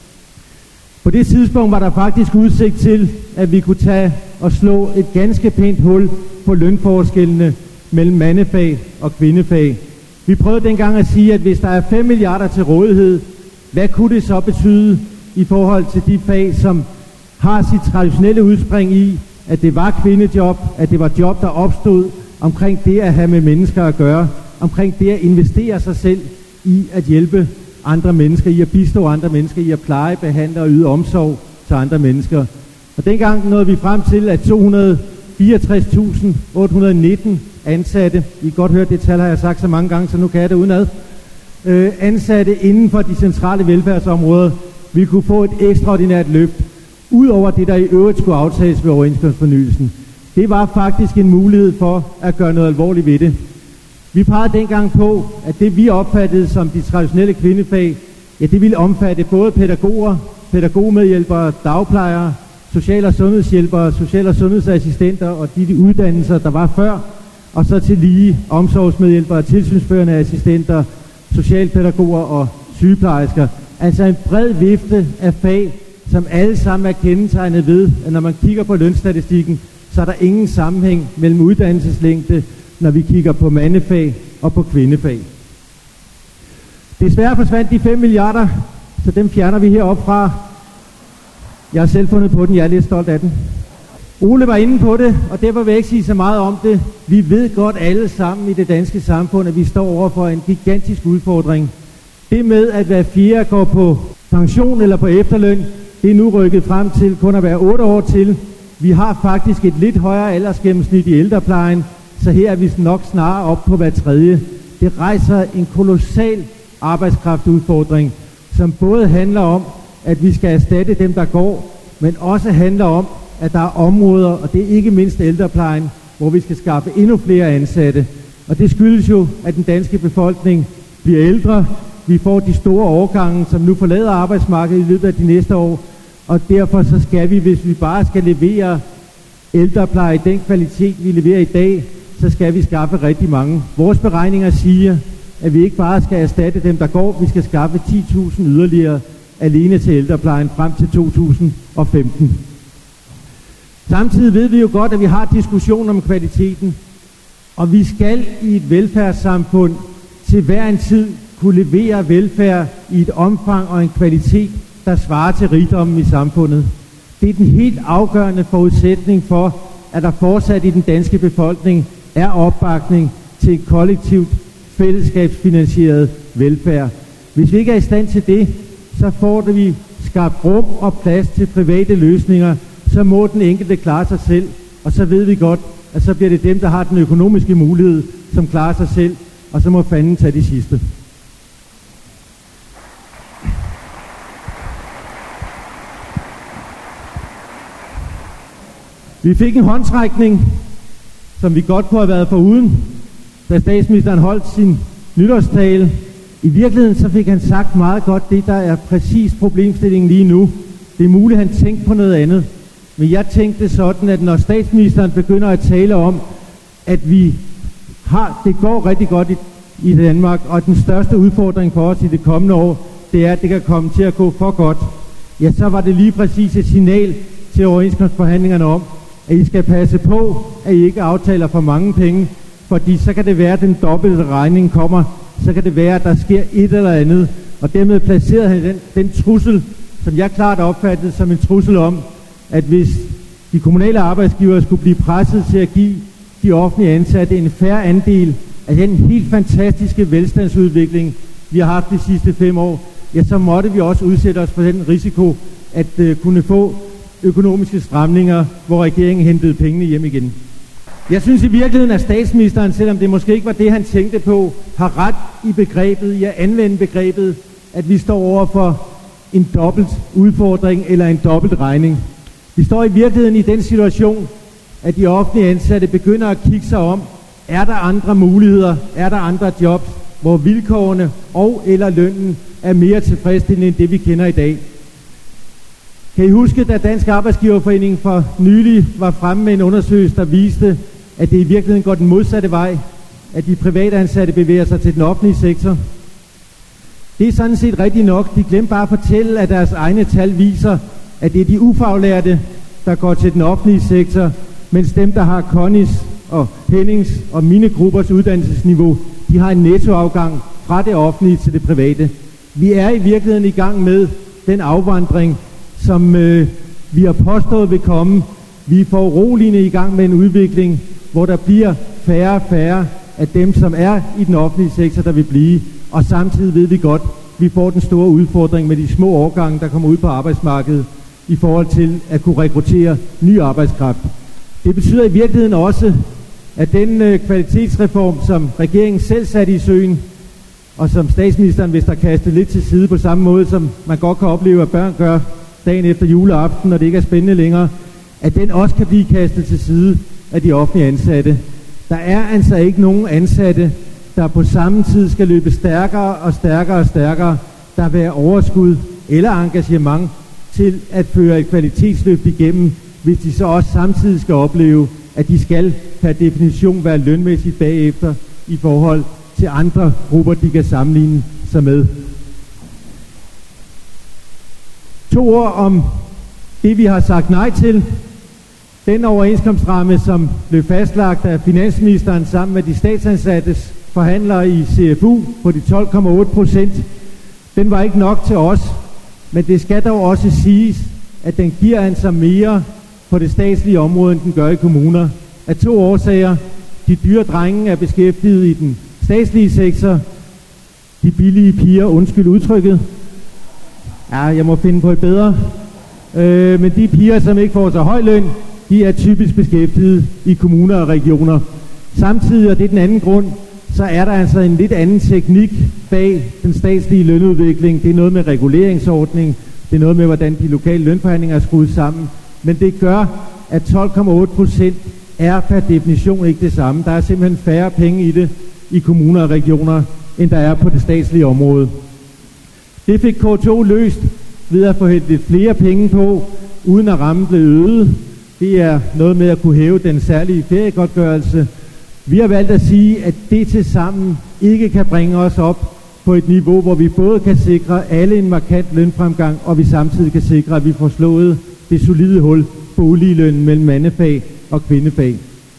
På det tidspunkt var der faktisk udsigt til, at vi kunne tage og slå et ganske pænt hul på lønforskellene mellem mandefag og kvindefag. Vi prøvede dengang at sige, at hvis der er fem milliarder til rådighed, hvad kunne det så betyde i forhold til de fag, som har sit traditionelle udspring i, at det var kvindejob, at det var job, der opstod omkring det at have med mennesker at gøre, omkring det at investere sig selv i at hjælpe andre mennesker, i at bistå andre mennesker, i at pleje, behandle og yde omsorg til andre mennesker. Og dengang nåede vi frem til, at to hundrede og fireogtres tusind otte hundrede og nitten ansatte, I kan godt høre, det tal har jeg sagt så mange gange, så nu kan jeg det udenad, øh, ansatte inden for de centrale velfærdsområder, vi kunne få et ekstraordinært løft, ud over det, der i øvrigt skulle aftales ved overenskomstfornyelsen. Det var faktisk en mulighed for at gøre noget alvorligt ved det. Vi pegede dengang på, at det vi opfattede som de traditionelle kvindefag, ja, det ville omfatte både pædagoger, pædagogmedhjælpere, dagplejere, social- og sundhedshjælpere, social- og sundhedsassistenter og de, de uddannelser, der var før, og så til lige omsorgsmedhjælpere, tilsynsførende assistenter, socialpædagoger og sygeplejersker. Altså en bred vifte af fag, som alle sammen er kendetegnet ved, at når man kigger på lønstatistikken, så er der ingen sammenhæng mellem uddannelseslængde, når vi kigger på mandefag og på kvindefag. Desværre forsvandt de fem milliarder, så dem fjerner vi heroppe fra. Jeg har selv fundet på den, jeg er lidt stolt af den. Ole var inde på det, og derfor vil jeg ikke sige så meget om det. Vi ved godt alle sammen i det danske samfund, at vi står over for en gigantisk udfordring. Det med, at hver fjerde går på pension eller på efterløn, det er nu rykket frem til kun at være otte år til. Vi har faktisk et lidt højere aldersgennemsnit i ældreplejen, så her er vi nok snarere op på hver tredje. Det rejser en kolossal arbejdskraftudfordring, som både handler om, at vi skal erstatte dem, der går, men også handler om, at der er områder, og det er ikke mindst ældreplejen, hvor vi skal skaffe endnu flere ansatte. Og det skyldes jo, at den danske befolkning bliver ældre. Vi får de store årgange, som nu forlader arbejdsmarkedet i løbet af de næste år, og derfor så skal vi, hvis vi bare skal levere ældrepleje i den kvalitet, vi leverer i dag, så skal vi skaffe rigtig mange. Vores beregninger siger, at vi ikke bare skal erstatte dem, der går, vi skal skaffe ti tusind yderligere alene til ældreplejen frem til to tusind og femten. Samtidig ved vi jo godt, at vi har diskussion om kvaliteten, og vi skal i et velfærdssamfund til hver en tid kunne levere velfærd i et omfang og en kvalitet, der svarer til rigdommen i samfundet. Det er den helt afgørende forudsætning for, at der fortsat i den danske befolkning er opbakning til et kollektivt, fællesskabsfinansieret velfærd. Hvis vi ikke er i stand til det, så får det vi skabt rum og plads til private løsninger, så må den enkelte klare sig selv, og så ved vi godt, at så bliver det dem, der har den økonomiske mulighed, som klarer sig selv, og så må fanden tage de sidste. Vi fik en håndtrækning, som vi godt kunne have været foruden, da statsministeren holdt sin nytårstale. I virkeligheden så fik han sagt meget godt det, der er præcis problemstillingen lige nu. Det er muligt, at han tænkte på noget andet. Men jeg tænkte sådan, at når statsministeren begynder at tale om, at vi har, det går rigtig godt i, i Danmark, og den største udfordring for os i det kommende år, det er, at det kan komme til at gå for godt. Ja, så var det lige præcis et signal til overenskomstforhandlingerne om, at I skal passe på, at I ikke aftaler for mange penge, fordi så kan det være, at den dobbelte regning kommer, så kan det være, at der sker et eller andet, og dermed placerede han den, den trussel, som jeg klart opfattede som en trussel om, at hvis de kommunale arbejdsgivere skulle blive presset til at give de offentlige ansatte en færre andel af den helt fantastiske velstandsudvikling, vi har haft de sidste fem år, ja, så måtte vi også udsætte os for den risiko at uh, kunne få økonomiske stramninger, hvor regeringen hentede pengene hjem igen. Jeg synes i virkeligheden, at statsministeren, selvom det måske ikke var det, han tænkte på, har ret i begrebet, i at anvende begrebet at vi står over for en dobbelt udfordring eller en dobbelt regning. Vi står i virkeligheden i den situation, at de offentlige ansatte begynder at kigge sig om. Er der andre muligheder? Er der andre jobs, hvor vilkårene og eller lønnen er mere tilfredsstillende end det, vi kender i dag? Kan I huske, da Dansk Arbejdsgiverforening for nylig var fremme med en undersøgelse, der viste, at det i virkeligheden går den modsatte vej, at de private ansatte bevæger sig til den offentlige sektor? Det er sådan set rigtigt nok. De glemte bare at fortælle, at deres egne tal viser, at det er de ufaglærte, der går til den offentlige sektor, mens dem, der har Connys og Hennings og mine gruppers uddannelsesniveau, de har en nettoafgang fra det offentlige til det private. Vi er i virkeligheden i gang med den afvandring, som øh, vi har påstået vil komme. Vi er foruroligende i gang med en udvikling, hvor der bliver færre og færre af dem, som er i den offentlige sektor, der vil blive. Og samtidig ved vi godt, at vi får den store udfordring med de små årgange, der kommer ud på arbejdsmarkedet, i forhold til at kunne rekruttere ny arbejdskraft. Det betyder i virkeligheden også, at den øh, kvalitetsreform, som regeringen selv satte i søen, og som statsministeren vist har kastet lidt til side på samme måde, som man godt kan opleve, at børn gør dagen efter juleaften, når det ikke er spændende længere, at den også kan blive kastet til side af de offentlige ansatte. Der er altså ikke nogen ansatte, der på samme tid skal løbe stærkere og stærkere og stærkere, der vil have overskud eller engagement til at føre et kvalitetsløft igennem, hvis de så også samtidig skal opleve, at de skal per definition være lønmæssigt bagefter i forhold til andre grupper, de kan sammenligne sig med. To ord om det, vi har sagt nej til. Den overenskomstramme, som blev fastlagt af finansministeren sammen med de statsansattes forhandlere i C F U på de tolv komma otte procent, den var ikke nok til os, men det skal dog også siges, at den giver altså mere på det statslige område, end den gør i kommuner. Af to årsager: de dyre drenge er beskæftiget i den statslige sektor, de billige piger, undskyld udtrykket, ja, jeg må finde på et bedre, øh, men de piger, som ikke får så høj løn, de er typisk beskæftiget i kommuner og regioner. Samtidig, og det er den anden grund, så er der altså en lidt anden teknik bag den statslige lønudvikling. Det er noget med reguleringsordning, det er noget med, hvordan de lokale lønforhandlinger er skruet sammen, men det gør, at tolv komma otte procent er per definition ikke det samme. Der er simpelthen færre penge i det i kommuner og regioner, end der er på det statslige område. Det fik K to løst ved at få hældt lidt flere penge på, uden at rammen blev øget. Det er noget med at kunne hæve den særlige feriegodtgørelse. Vi har valgt at sige, at det til sammen ikke kan bringe os op på et niveau, hvor vi både kan sikre alle en markant lønfremgang, og vi samtidig kan sikre, at vi får slået det solide hul på uligelønnen mellem mandefag og kvindefag.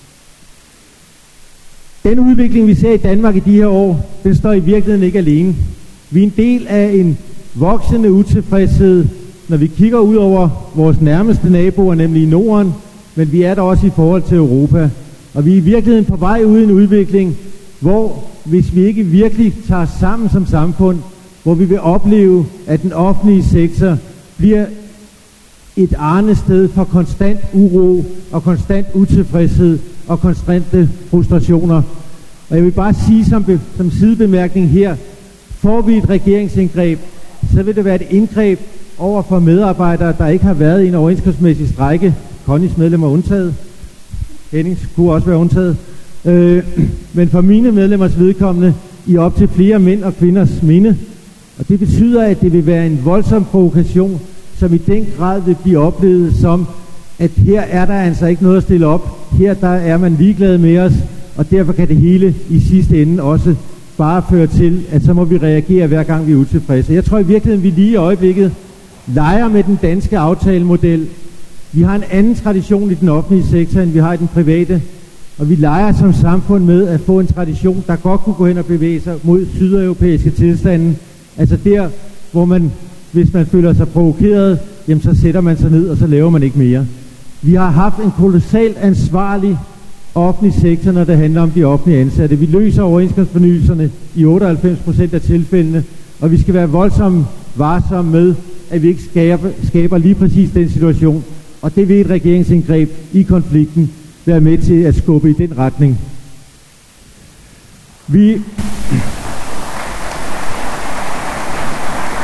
Den udvikling, vi ser i Danmark i de her år, den står i virkeligheden ikke alene. Vi er en del af en voksende utilfredshed, når vi kigger ud over vores nærmeste naboer, nemlig i Norden, men vi er der også i forhold til Europa. Og vi er i virkeligheden på vej ud i en udvikling, hvor hvis vi ikke virkelig tager sammen som samfund, hvor vi vil opleve, at den offentlige sektor bliver et arnested for konstant uro og konstant utilfredshed og konstante frustrationer. Og jeg vil bare sige som, be, som sidebemærkning her, får vi et regeringsindgreb, så vil det være et indgreb over for medarbejdere, der ikke har været i en overenskomstmæssig strejke. Connys medlemmer undtaget. Hennings kunne også være undtaget. Øh, men for mine medlemmers vedkommende i op til flere mænd og kvinders minde. Og det betyder, at det vil være en voldsom provokation, som i den grad vil blive oplevet som, at her er der altså ikke noget at stille op. Her der er man ligeglad med os, og derfor kan det hele i sidste ende også bare føre til, at så må vi reagere hver gang vi er utilfredse. Jeg tror i virkeligheden, vi lige i øjeblikket leger med den danske aftalemodel. Vi har en anden tradition i den offentlige sektor, end vi har i den private. Og vi leger som samfund med at få en tradition, der godt kunne gå hen og bevæge sig mod sydeuropæiske tilstande. Altså der, hvor man, hvis man føler sig provokeret, jamen så sætter man sig ned, og så laver man ikke mere. Vi har haft en kolossalt ansvarlig offentlig sektor, når det handler om de offentlige ansatte. Vi løser overenskomstfornyelserne i otteoghalvfems procent af tilfældene, og vi skal være voldsomt varsomme med, at vi ikke skaber, skaber lige præcis den situation. Og det vil et regeringsindgreb i konflikten være med til at skubbe i den retning. Vi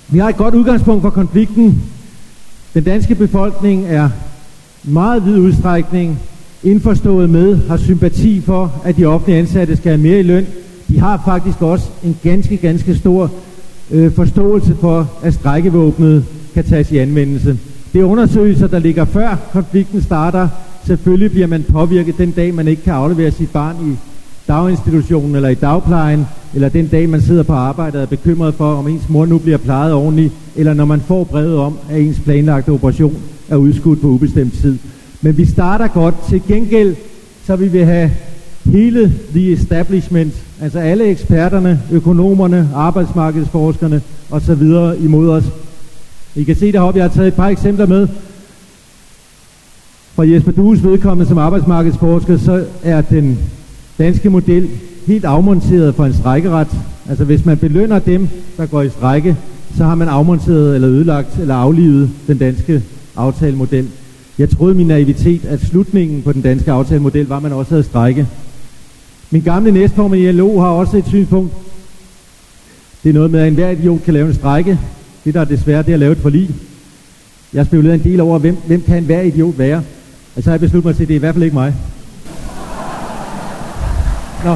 Vi har et godt udgangspunkt for konflikten. Den danske befolkning er meget vid udstrækning indforstået med, har sympati for, at de offentlige ansatte skal have mere i løn. De har faktisk også en ganske, ganske stor øh, forståelse for, at strejkevåbnet kan tages i anvendelse. Det er undersøgelser, der ligger før konflikten starter. Selvfølgelig bliver man påvirket den dag, man ikke kan aflevere sit barn i daginstitutionen eller i dagplejen, eller den dag, man sidder på arbejde og er bekymret for, om ens mor nu bliver plejet ordentligt, eller når man får brevet om, at ens planlagte operation er udskudt på ubestemt tid. Men vi starter godt. Til gengæld, så vil vi have hele the establishment, altså alle eksperterne, økonomerne, arbejdsmarkedsforskerne osv. imod os. I kan se deroppe, jeg har taget et par eksempler med. For Jesper Dues vedkommende som arbejdsmarkedsforsker, så er den danske model helt afmonteret for en strejkeret. Altså hvis man belønner dem, der går i strejke, så har man afmonteret eller ødelagt eller aflivet den danske aftalemodel. Jeg troede min naivitet, at slutningen på den danske aftalemodel var, at man også havde strejke. Min gamle næstformand i L O har også et synspunkt. Det er noget med, at enhver idiot kan lave en strejke. Det der er desværre, det er at lave et forlig. Jeg spekulerede en del over, hvem, hvem kan enhver idiot være. Altså har jeg besluttet mig til, at det er i hvert fald ikke mig. Nå.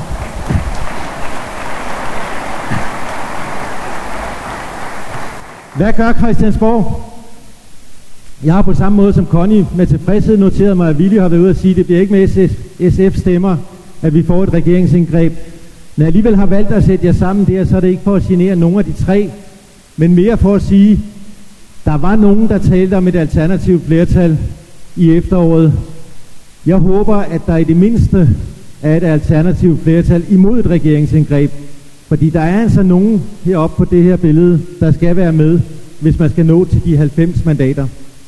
Hvad gør Christiansborg? Jeg har på samme måde som Connie med tilfredshed noteret mig, at Willy har været ude at sige, at det bliver ikke med S F stemmer, at vi får et regeringsindgreb. Når jeg alligevel har valgt at sætte jer sammen der, så er det ikke for at genere nogen af de tre, men mere for at sige, der var nogen, der talte om et alternativt flertal i efteråret. Jeg håber, at der i det mindste er et alternativt flertal imod et regeringsindgreb, fordi der er altså nogen heroppe på det her billede, der skal være med, hvis man skal nå til de halvfems mandater.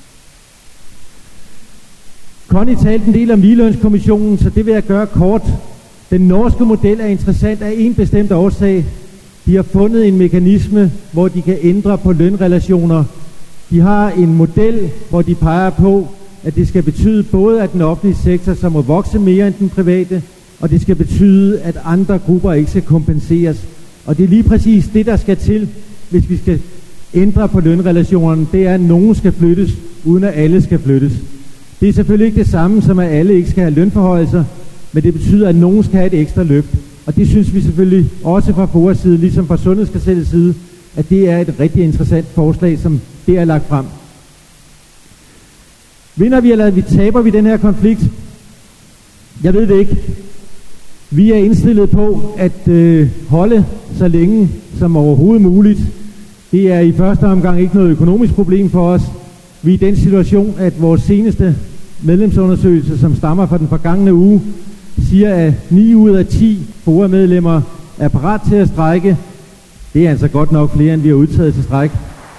Connie talte en del om ligelønskommissionen, så det vil jeg gøre kort. Den norske model er interessant af en bestemt årsag. De har fundet en mekanisme, hvor de kan ændre på lønrelationer. De har en model, hvor de peger på, at det skal betyde både, at den offentlige sektor så må vokse mere end den private, og det skal betyde, at andre grupper ikke skal kompenseres. Og det er lige præcis det, der skal til, hvis vi skal ændre på lønrelationerne. Det er, at nogen skal flyttes, uden at alle skal flyttes. Det er selvfølgelig ikke det samme, som at alle ikke skal have lønforhøjelser, men det betyder, at nogen skal have et ekstra løft. Og det synes vi selvfølgelig også fra F O A's side, ligesom fra Sundhedskartellets side, at det er et rigtig interessant forslag, som det er lagt frem. Vinder vi eller vi taber vi den her konflikt? Jeg ved det ikke. Vi er indstillet på at øh, holde så længe som overhovedet muligt. Det er i første omgang ikke noget økonomisk problem for os. Vi er i den situation, at vores seneste medlemsundersøgelse, som stammer fra den forgangne uge, siger, at ni ud af ti F O A-medlemmer er parat til at strejke. Det er altså godt nok flere, end vi har udtaget til strejk.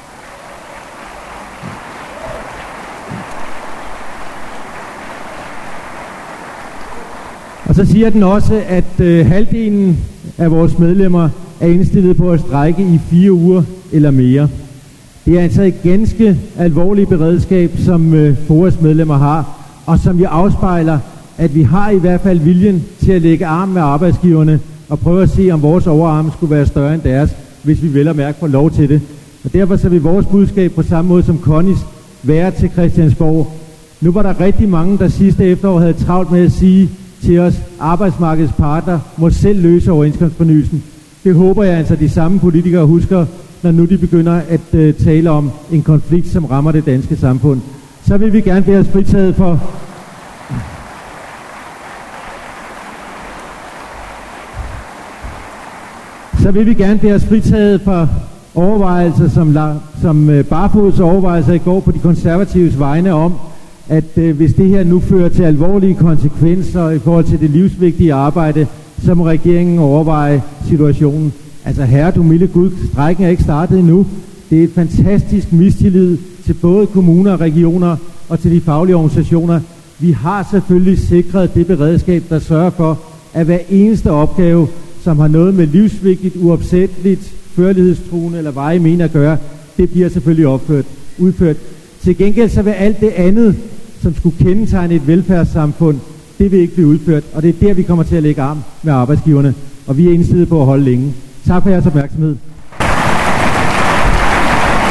Og så siger den også, at øh, halvdelen af vores medlemmer er indstillet på at strejke i fire uger eller mere. Det er altså et ganske alvorligt beredskab, som øh, F O A's medlemmer har, og som jo afspejler, at vi har i hvert fald viljen til at lægge arm med arbejdsgiverne og prøve at se, om vores overarm skulle være større end deres, hvis vi vel og mærke får lov til det. Og derfor så vil vores budskab på samme måde som Connies være til Christiansborg. Nu var der rigtig mange, der sidste efterår havde travlt med at sige til os, arbejdsmarkedets parter må selv løse overenskomstfornyelsen. Det håber jeg altså, de samme politikere husker, når nu de begynder at uh, tale om en konflikt, som rammer det danske samfund. Så vil vi gerne bede os fritaget for så vil vi gerne bede os fritaget for overvejelser, som, som uh, Barfods overvejelser i går på de konservatives vegne om, at uh, hvis det her nu fører til alvorlige konsekvenser i forhold til det livsvigtige arbejde, så må regeringen overveje situationen. Altså herre, du milde Gud, strejken er ikke startet endnu. Det er et fantastisk mistillid til både kommuner og regioner og til de faglige organisationer. Vi har selvfølgelig sikret det beredskab, der sørger for, at hver eneste opgave, som har noget med livsvigtigt, uopsætteligt, førlighedstruende eller veje men at gøre, det bliver selvfølgelig opført, udført. Til gengæld så vil alt det andet, som skulle kendetegne et velfærdssamfund, det vil ikke blive udført, og det er der, vi kommer til at lægge arm med arbejdsgiverne, og vi er indstillet på at holde længe. Tak for jeres opmærksomhed.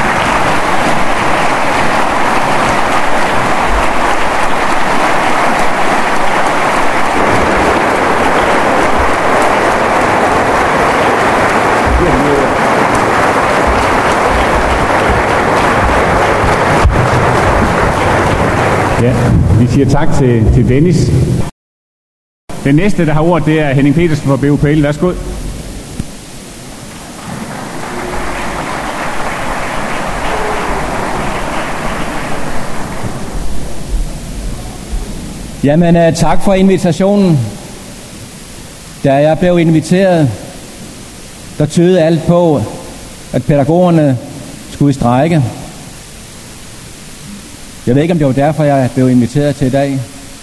Ja, vi siger tak til, til Dennis. Den næste, der har ordet, det er Henning Petersen fra B U P L. Værsgo. Jamen, tak for invitationen. Da jeg blev inviteret, der tydede alt på, at pædagogerne skulle i strejke. Jeg ved ikke, om det var derfor, jeg blev inviteret til i dag.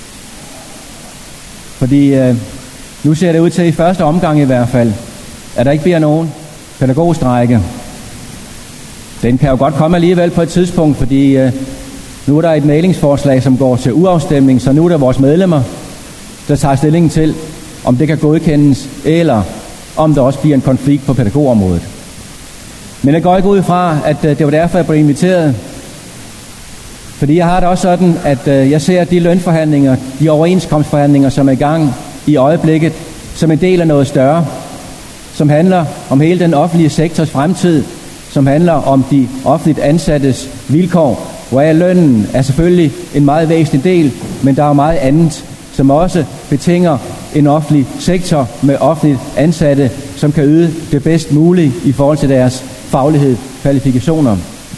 Fordi øh, nu ser det ud til i første omgang i hvert fald, at der ikke bliver nogen pædagogstrejke. Den kan jo godt komme alligevel på et tidspunkt, fordi øh, nu er der et mailingsforslag, som går til uafstemning, så nu er der vores medlemmer, der tager stilling til, om det kan godkendes, eller om der også bliver en konflikt på pædagogområdet. Men jeg går ikke ud fra, at øh, det var derfor, jeg blev inviteret. Fordi jeg har det også sådan, at øh, jeg ser de lønforhandlinger, de overenskomstforhandlinger, som er i gang i øjeblikket, som en del af noget større, som handler om hele den offentlige sektors fremtid, som handler om de offentligt ansattes vilkår, hvor lønnen er selvfølgelig en meget væsentlig del, men der er meget andet, som også betinger en offentlig sektor med offentligt ansatte, som kan yde det bedst mulige i forhold til deres faglighed, kvalifikationer.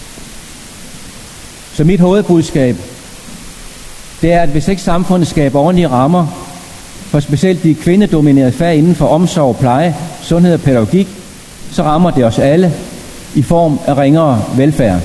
Så mit hovedbudskab, det er, at hvis ikke samfundet skaber ordentlige rammer for specielt de kvindedominerede fag inden for omsorg, pleje, sundhed og pædagogik, så rammer det os alle i form af ringere velfærd.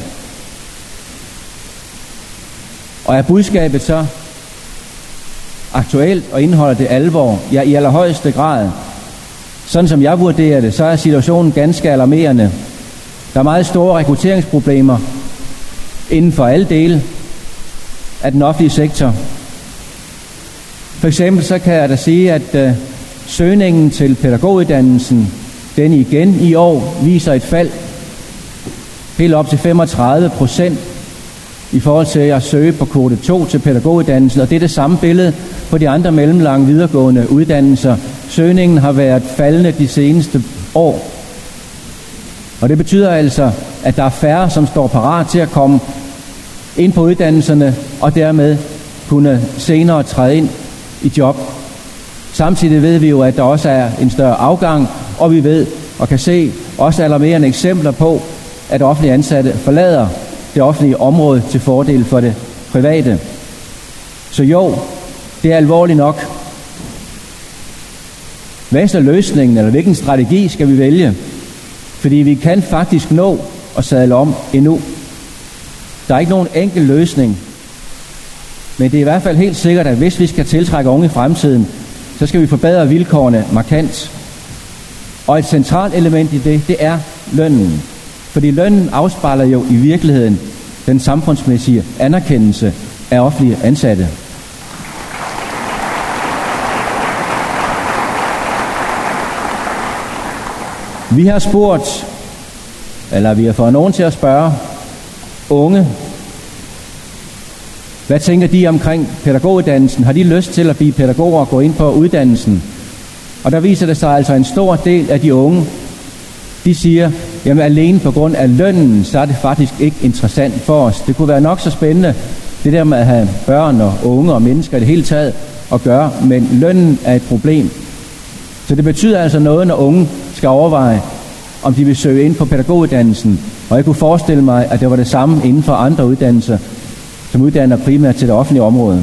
Og er budskabet så aktuelt og indeholder det alvor? Ja, i allerhøjeste grad. Sådan som jeg vurderer det, så er situationen ganske alarmerende. Der er meget store rekrutteringsproblemer inden for alle dele af den offentlige sektor. For eksempel så kan jeg da sige, at øh, søgningen til pædagoguddannelsen, den igen i år viser et fald helt op til femogtredive procent i forhold til at søge på kvote to til pædagoguddannelsen, og det er det samme billede på de andre mellemlange videregående uddannelser. Søgningen har været faldende de seneste år, og det betyder altså, at der er færre, som står parat til at komme ind på uddannelserne, og dermed kunne senere træde ind i job. Samtidig ved vi jo, at der også er en større afgang, og vi ved og kan se også alarmerende eksempler på, at offentlige ansatte forlader det offentlige område til fordel for det private. Så jo, det er alvorligt nok. Hvad er så løsningen, eller hvilken strategi skal vi vælge? Fordi vi kan faktisk nå at sadle om endnu. Der er ikke nogen enkel løsning. Men det er i hvert fald helt sikkert, at hvis vi skal tiltrække unge i fremtiden, så skal vi forbedre vilkårene markant. Og et centralt element i det, det er lønnen. Fordi lønnen afspejler jo i virkeligheden den samfundsmæssige anerkendelse af offentlige ansatte. Vi har spurgt, eller vi har fået nogen til at spørge, unge, hvad tænker de omkring pædagoguddannelsen? Har de lyst til at blive pædagoger og gå ind på uddannelsen? Og der viser det sig altså en stor del af de unge, de siger, jamen alene på grund af lønnen, så er det faktisk ikke interessant for os. Det kunne være nok så spændende, det der med at have børn og unge og mennesker i det hele taget at gøre, men lønnen er et problem. Så det betyder altså noget, når unge skal overveje, om de vil søge ind på pædagoguddannelsen. Og jeg kunne forestille mig, at det var det samme inden for andre uddannelser, som uddanner primært til det offentlige område.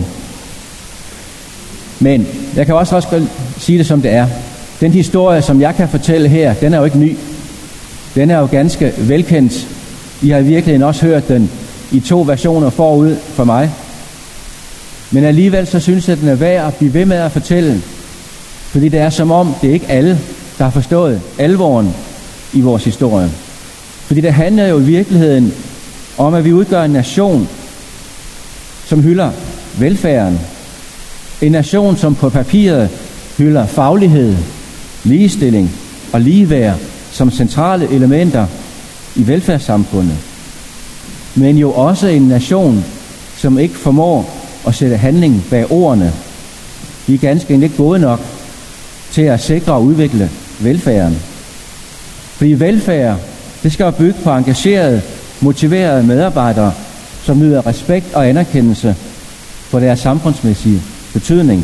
Men jeg kan også, også sige det, som det er. Den historie, som jeg kan fortælle her, den er jo ikke ny. Den er jo ganske velkendt. I har i virkeligheden også hørt den i to versioner forud for mig. Men alligevel så synes jeg, at den er værd at blive ved med at fortælle. Fordi det er som om, det er ikke alle, der har forstået alvoren i vores historie. Fordi det handler jo i virkeligheden om, at vi udgør en nation, som hylder velfærden. En nation, som på papiret hylder faglighed, ligestilling og ligeværd som centrale elementer i velfærdssamfundet. Men jo også en nation, som ikke formår at sætte handling bag ordene. Vi er ganske enkelt ikke gode nok til at sikre og udvikle velfærden. Fordi velfærd, det skal jo bygge på engagerede, motiverede medarbejdere, som nyder respekt og anerkendelse for deres samfundsmæssige betydning.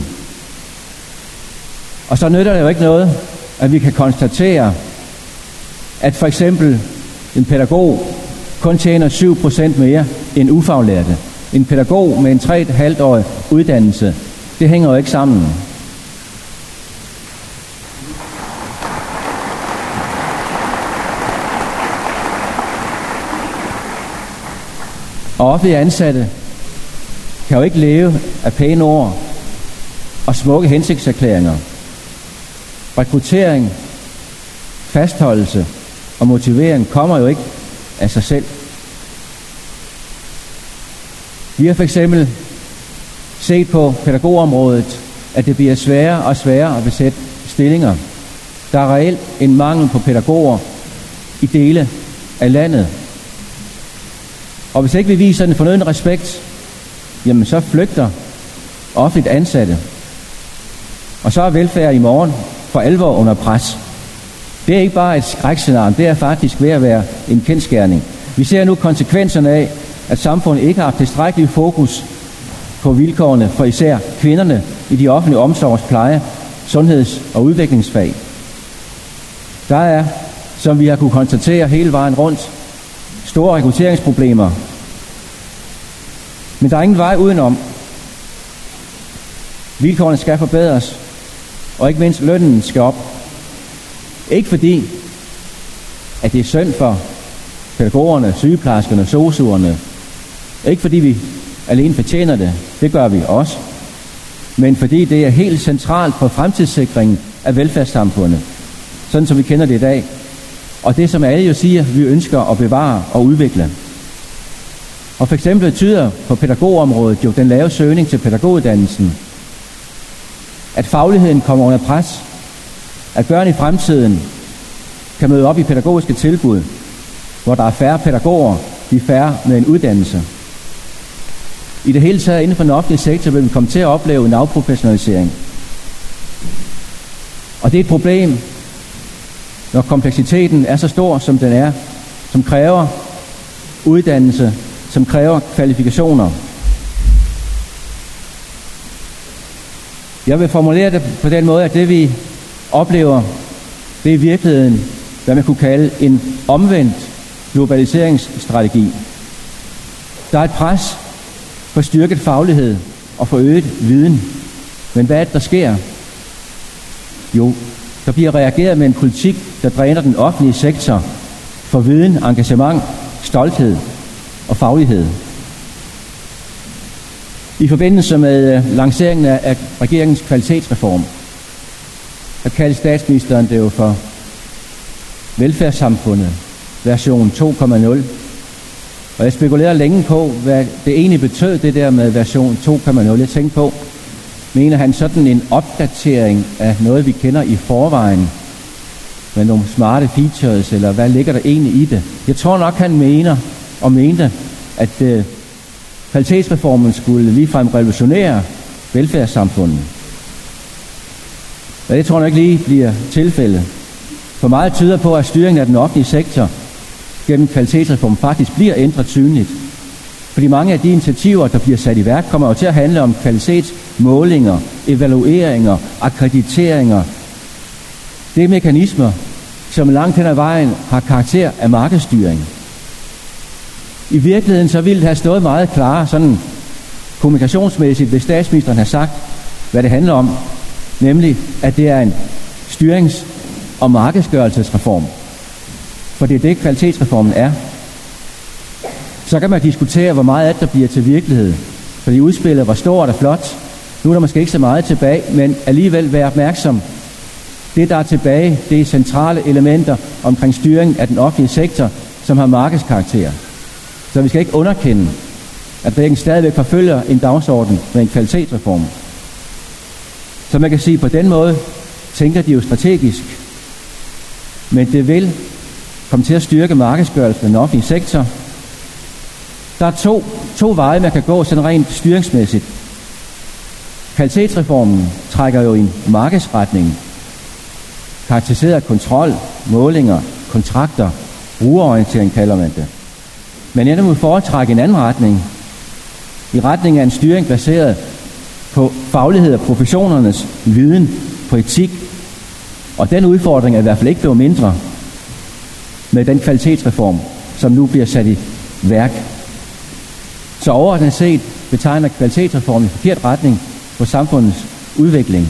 Og så nytter det jo ikke noget, at vi kan konstatere, at for eksempel en pædagog kun tjener syv procent mere end ufaglærte. En pædagog med en tre komma fem årig uddannelse, det hænger jo ikke sammen. Og offentlige ansatte kan jo ikke leve af pæne ord og smukke hensigtserklæringer. Rekruttering, fastholdelse og motivering kommer jo ikke af sig selv. Vi har for eksempel set på pædagogområdet, at det bliver sværere og sværere at besætte stillinger. Der er reelt en mangel på pædagoger i dele af landet. Og hvis ikke vi viser den fornødne respekt, jamen så flygter offentligt ansatte. Og så er velfærd i morgen for alvor under pres. Det er ikke bare et skrækscenarie, det er faktisk ved at være en kendsgerning. Vi ser nu konsekvenserne af, at samfundet ikke har tilstrækkelig fokus på vilkårene for især kvinderne i de offentlige omsorgs-, pleje-, sundheds- og udviklingsfag. Der er, som vi har kunne konstatere hele vejen rundt, store rekrutteringsproblemer. Men der er ingen vej udenom. Vilkårene skal forbedres, og ikke mindst lønnen skal op. Ikke fordi, at det er synd for pædagogerne, sygeplejerskerne, sosuerne. Ikke fordi vi alene fortjener det, det gør vi også. Men fordi det er helt centralt for fremtidssikringen af velfærdssamfundet, sådan som vi kender det i dag. Og det, som alle jo siger, vi ønsker at bevare og udvikle. Og for eksempel betyder på pædagogområdet jo den lave søgning til pædagoguddannelsen, at fagligheden kommer under pres, at børn i fremtiden kan møde op i pædagogiske tilbud, hvor der er færre pædagoger, de er færre med en uddannelse. I det hele taget inden for den offentlige sektor vil vi komme til at opleve en afprofessionalisering. Og det er et problem, når kompleksiteten er så stor, som den er, som kræver uddannelse, som kræver kvalifikationer. Jeg vil formulere det på den måde, at det vi oplever, det er i virkeligheden, hvad man kunne kalde en omvendt globaliseringsstrategi. Der er et pres for styrket faglighed og for øget viden. Men hvad er det, der sker? Jo, der bliver reageret med en politik, der dræner den offentlige sektor for viden, engagement, stolthed og faglighed. I forbindelse med lanceringen af regeringens kvalitetsreform, der kaldte statsministeren det jo for velfærdssamfundet, version to punkt nul. Og jeg spekulerer længe på, hvad det egentlig betød, det der med version to punkt nul. Jeg tænkte på, mener han sådan en opdatering af noget, vi kender i forvejen, med nogle smarte features, eller hvad ligger der egentlig i det? Jeg tror nok, han mener og mente, at øh, kvalitetsreformen skulle ligefrem revolutionere velfærdssamfundet. Men det tror jeg nok lige bliver tilfældet. For meget tyder på, at styringen af den offentlige sektor gennem kvalitetsreformen faktisk bliver ændret synligt. Fordi mange af de initiativer, der bliver sat i værk, kommer jo til at handle om kvalitetsmålinger, evalueringer, akkrediteringer. Det er mekanismer, som langt hen ad vejen har karakter af markedsstyring. I virkeligheden så ville det have stået meget klarere sådan kommunikationsmæssigt, hvis statsministeren har sagt, hvad det handler om, nemlig at det er en styrings- og markedsgørelsesreform. For det er det, kvalitetsreformen er. Så kan man diskutere, hvor meget af det, der bliver til virkelighed. Fordi udspillet var stort og flot. Nu er der måske ikke så meget tilbage, men alligevel være opmærksom. Det, der er tilbage, det er centrale elementer omkring styring af den offentlige sektor, som har markedskarakter. Så vi skal ikke underkende, at regeringen stadigvæk forfølger en dagsorden med en kvalitetsreform. Så man kan sige, på den måde tænker de jo strategisk. Men det vil komme til at styrke markedsgørelsen af den offentlige sektor. Der er to, to veje, man kan gå sådan rent styringsmæssigt. Kvalitetsreformen trækker jo i en markedsretning, karakteriseret af kontrol, målinger, kontrakter, brugerorientering kalder man det. Men jeg må foretrække en anden retning, i retning af en styring baseret på faglighed og professionernes viden, på etik. Og den udfordring er i hvert fald ikke blevet mindre med den kvalitetsreform, som nu bliver sat i værk. Så overordnet set betegner kvalitetsreformen i forkert retning på samfundets udvikling.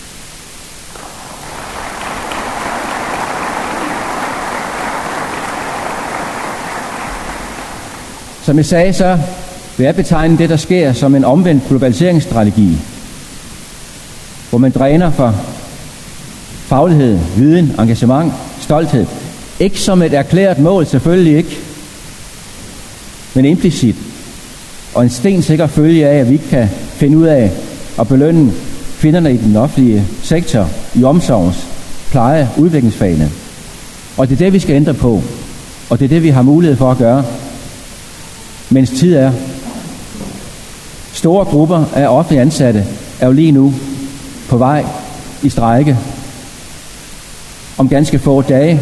Som jeg sagde, så vil jeg betegne det, der sker, som en omvendt globaliseringsstrategi, hvor man dræner for faglighed, viden, engagement, stolthed. Ikke som et erklæret mål, selvfølgelig ikke, men implicit. Og en stensikker følge af, at vi ikke kan finde ud af at belønne kvinderne i den offentlige sektor, i omsorgens, pleje, udviklingsfagene. Og det er det, vi skal ændre på. Og det er det, vi har mulighed for at gøre, mens tid er. Store grupper af offentlige ansatte er jo lige nu på vej i strejke om ganske få dage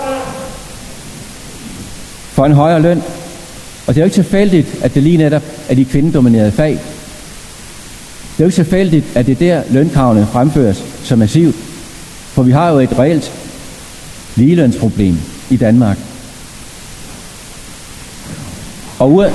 for en højere løn. Og det er jo ikke tilfældigt, at det lige netop er de kvindedominerede fag. Det er jo ikke tilfældigt, at det er der lønkravene fremføres så massivt. For vi har jo et reelt ligelønsproblem i Danmark. Og, u-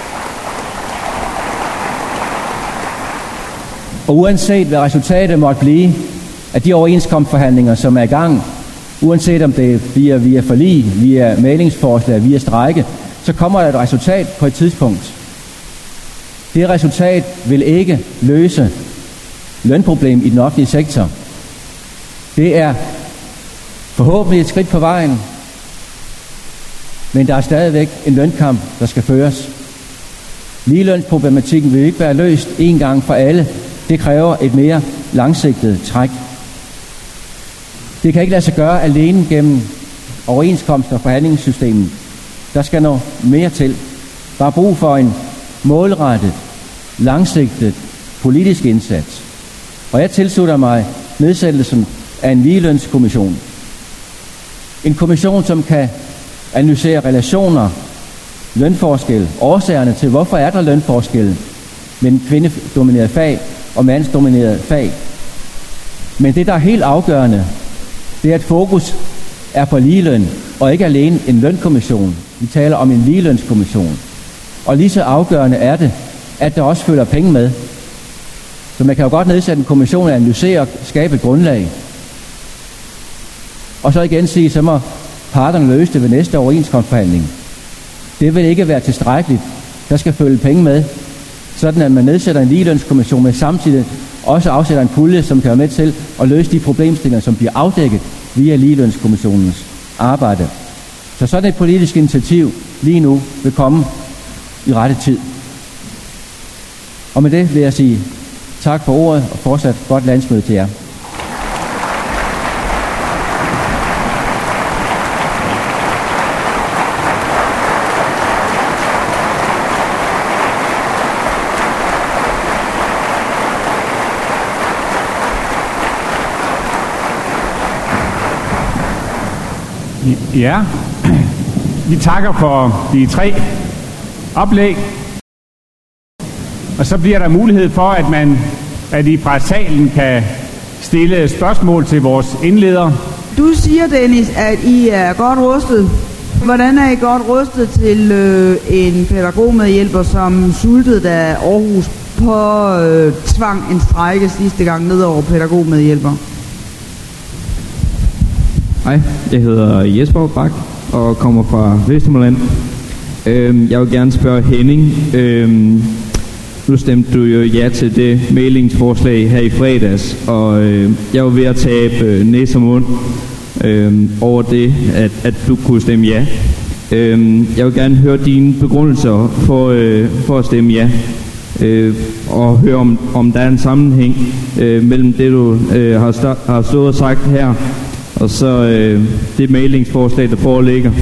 og uanset hvad resultatet måtte blive af de overenskomstforhandlinger, som er i gang, uanset om det bliver via forlig, via mæglingsforslag, via strejke, så kommer der et resultat på et tidspunkt. Det resultat vil ikke løse lønproblem i den offentlige sektor. Det er forhåbentlig et skridt på vejen, men der er stadigvæk en lønkamp, der skal føres. Ligelønsproblematikken vil ikke være løst en gang for alle. Det kræver et mere langsigtet træk. Det kan ikke lade sig gøre alene gennem overenskomst- og forhandlingssystemet. Der skal noget mere til. Der er brug for en målrettet, langsigtet politisk indsats. Og jeg tilslutter mig nedsættelsen af en ligelønskommission. En kommission, som kan analysere relationer, lønforskel, årsagerne til, hvorfor er der lønforskel mellem kvindedominerede fag og mandsdominerede fag. Men det, der er helt afgørende, det er, at fokus er på ligeløn, og ikke alene en lønkommission. Vi taler om en ligelønskommission. Og lige så afgørende er det, at der også følger penge med. Så man kan jo godt nedsætte en kommission og analysere og skabe et grundlag. Og så igen sige, så må parterne løse det ved næste overenskomstforhandling. Det vil ikke være tilstrækkeligt. Der skal følge penge med, sådan at man nedsætter en ligelønskommission, men samtidig også afsætter en pulje, som kan være med til at løse de problemstillinger, som bliver afdækket via ligelønskommissionens arbejde. Så sådan et politisk initiativ lige nu vil komme i rette tid. Og med det vil jeg sige tak for ordet og fortsat godt landsmøde til jer. Ja, vi takker for de tre oplæg. Og så bliver der mulighed for, at man at I fra salen kan stille spørgsmål til vores indledere. Du siger, Dennis, at I er godt rustet. Hvordan er I godt rustet til øh, en pædagogmedhjælper, som sultede, da Aarhus på øh, tvang en strejke sidste gang ned over pædagogmedhjælper? Hej, jeg hedder Jesper Bak og kommer fra Vesthimmerland. Øhm, jeg vil gerne spørge Henning. Øhm, nu stemte du jo ja til det mailingsforslag her i fredags, og øh, jeg var ved at tabe øh, næse og mund øh, over det, at, at du kunne stemme ja. Øh, jeg vil gerne høre dine begrundelser for, øh, for at stemme ja, øh, og høre om, om der er en sammenhæng øh, mellem det, du øh, har, st- har stået og sagt her, og så øh, det mailingsforslag, der foreligger.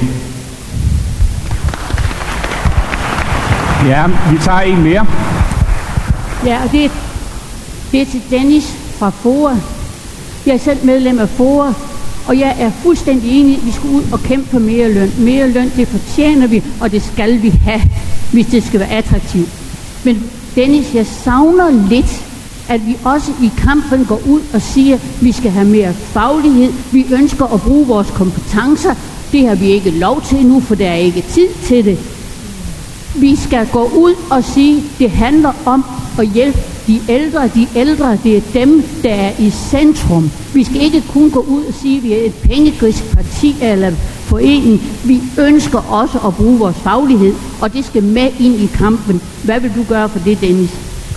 Ja, vi tager en mere. Ja, og det, det er til Dennis fra FOA. Jeg er selv medlem af FOA, og jeg er fuldstændig enig, at vi skal ud og kæmpe for mere løn. Mere løn, det fortjener vi, og det skal vi have, hvis det skal være attraktivt. Men Dennis, jeg savner lidt, at vi også i kampen går ud og siger, at vi skal have mere faglighed, vi ønsker at bruge vores kompetencer. Det har vi ikke lov til nu, for der er ikke tid til det. Vi skal gå ud og sige, at det handler om at hjælpe de ældre. De ældre, det er dem, der er i centrum. Vi skal ikke kun gå ud og sige, at vi er et pengegrisk parti eller forening. Vi ønsker også at bruge vores faglighed, og det skal med ind i kampen. Hvad vil du gøre for det, Dennis?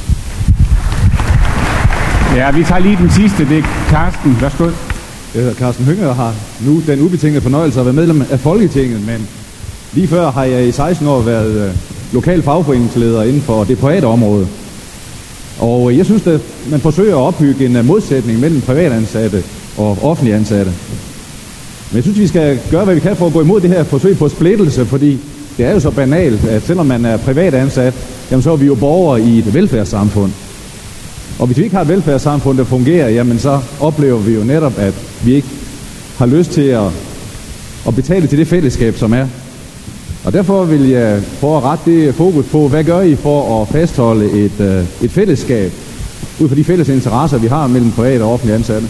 Ja, vi tager lige den sidste. Det er Carsten. Værsgo. Jeg hedder Carsten Hønge og har nu den ubetingede fornøjelse at være medlem af Folketinget, men lige før har jeg i seksten år været øh, lokal fagforeningsleder inden for det private område. Og jeg synes, at man forsøger at opbygge en modsætning mellem privatansatte og offentlige ansatte. Men jeg synes, vi skal gøre, hvad vi kan for at gå imod det her forsøg på splittelse, fordi det er jo så banalt, at selvom man er privatansat, jamen så er vi jo borgere i et velfærdssamfund. Og hvis vi ikke har et velfærdssamfund, der fungerer, jamen så oplever vi jo netop, at vi ikke har lyst til at, at betale til det fællesskab, som er. Og derfor vil jeg prøve at rette det fokus på, hvad gør I for at fastholde et, et fællesskab ud fra de fælles interesser, vi har mellem private og offentlige ansatte?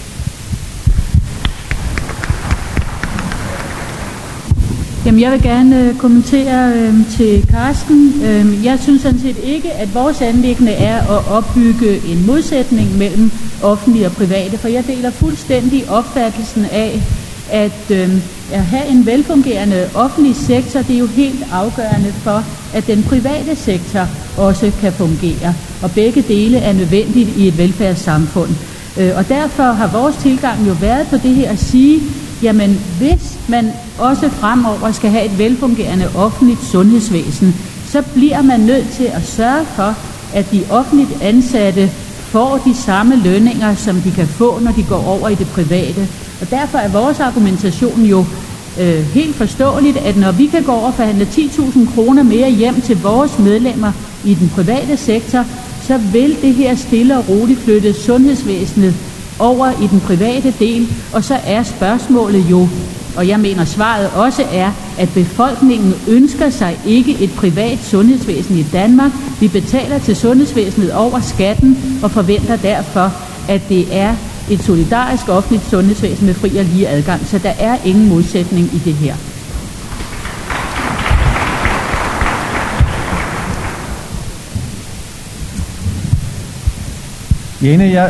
Jamen, jeg vil gerne kommentere øh, til Carsten. Øh, jeg synes sådan set ikke, at vores anliggende er at opbygge en modsætning mellem offentlige og private, for jeg deler fuldstændig opfattelsen af, at øh, at have en velfungerende offentlig sektor, det er jo helt afgørende for, at den private sektor også kan fungere. Og begge dele er nødvendigt i et velfærdssamfund. Øh, og derfor har vores tilgang jo været på det her at sige, jamen hvis man også fremover skal have et velfungerende offentligt sundhedsvæsen, så bliver man nødt til at sørge for, at de offentligt ansatte får de samme lønninger, som de kan få, når de går over i det private. Og derfor er vores argumentation jo øh, helt forståeligt, at når vi kan gå over og forhandle ti tusind kroner mere hjem til vores medlemmer i den private sektor, så vil det her stille og roligt flytte sundhedsvæsenet over i den private del, og så er spørgsmålet jo, og jeg mener svaret også er, at befolkningen ønsker sig ikke et privat sundhedsvæsen i Danmark. Vi betaler til sundhedsvæsenet over skatten og forventer derfor, at det er et solidarisk offentligt sundhedsvæsen med fri og lige adgang. Så der er ingen modsætning i det her. Jane, jeg,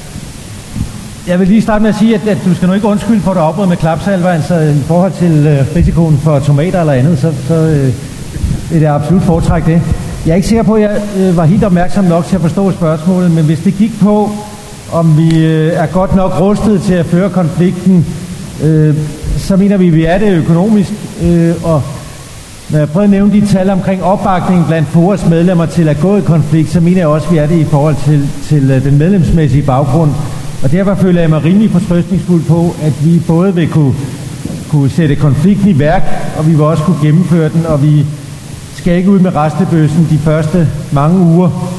jeg vil lige starte med at sige, at, at du skal nu ikke undskylde for, at du afbrød med klapsalver, altså i forhold til øh, risikoen for tomater eller andet, så, så øh, vil jeg absolut foretrække det. Jeg er ikke sikker på, at jeg øh, var helt opmærksom nok til at forstå spørgsmålet, men hvis det gik på, om vi øh, er godt nok rustet til at føre konflikten, øh, så mener vi, at vi er det økonomisk, øh, og når jeg prøver at nævne de tal omkring opbakningen blandt F O A's medlemmer til at gå i konflikt, så mener jeg også, at vi er det i forhold til, til uh, den medlemsmæssige baggrund. Og derfor føler jeg mig rimelig fortrøstningsfuld på, at vi både vil kunne, kunne sætte konflikten i værk, og vi vil også kunne gennemføre den, og vi skal ikke ud med restebøssen de første mange uger.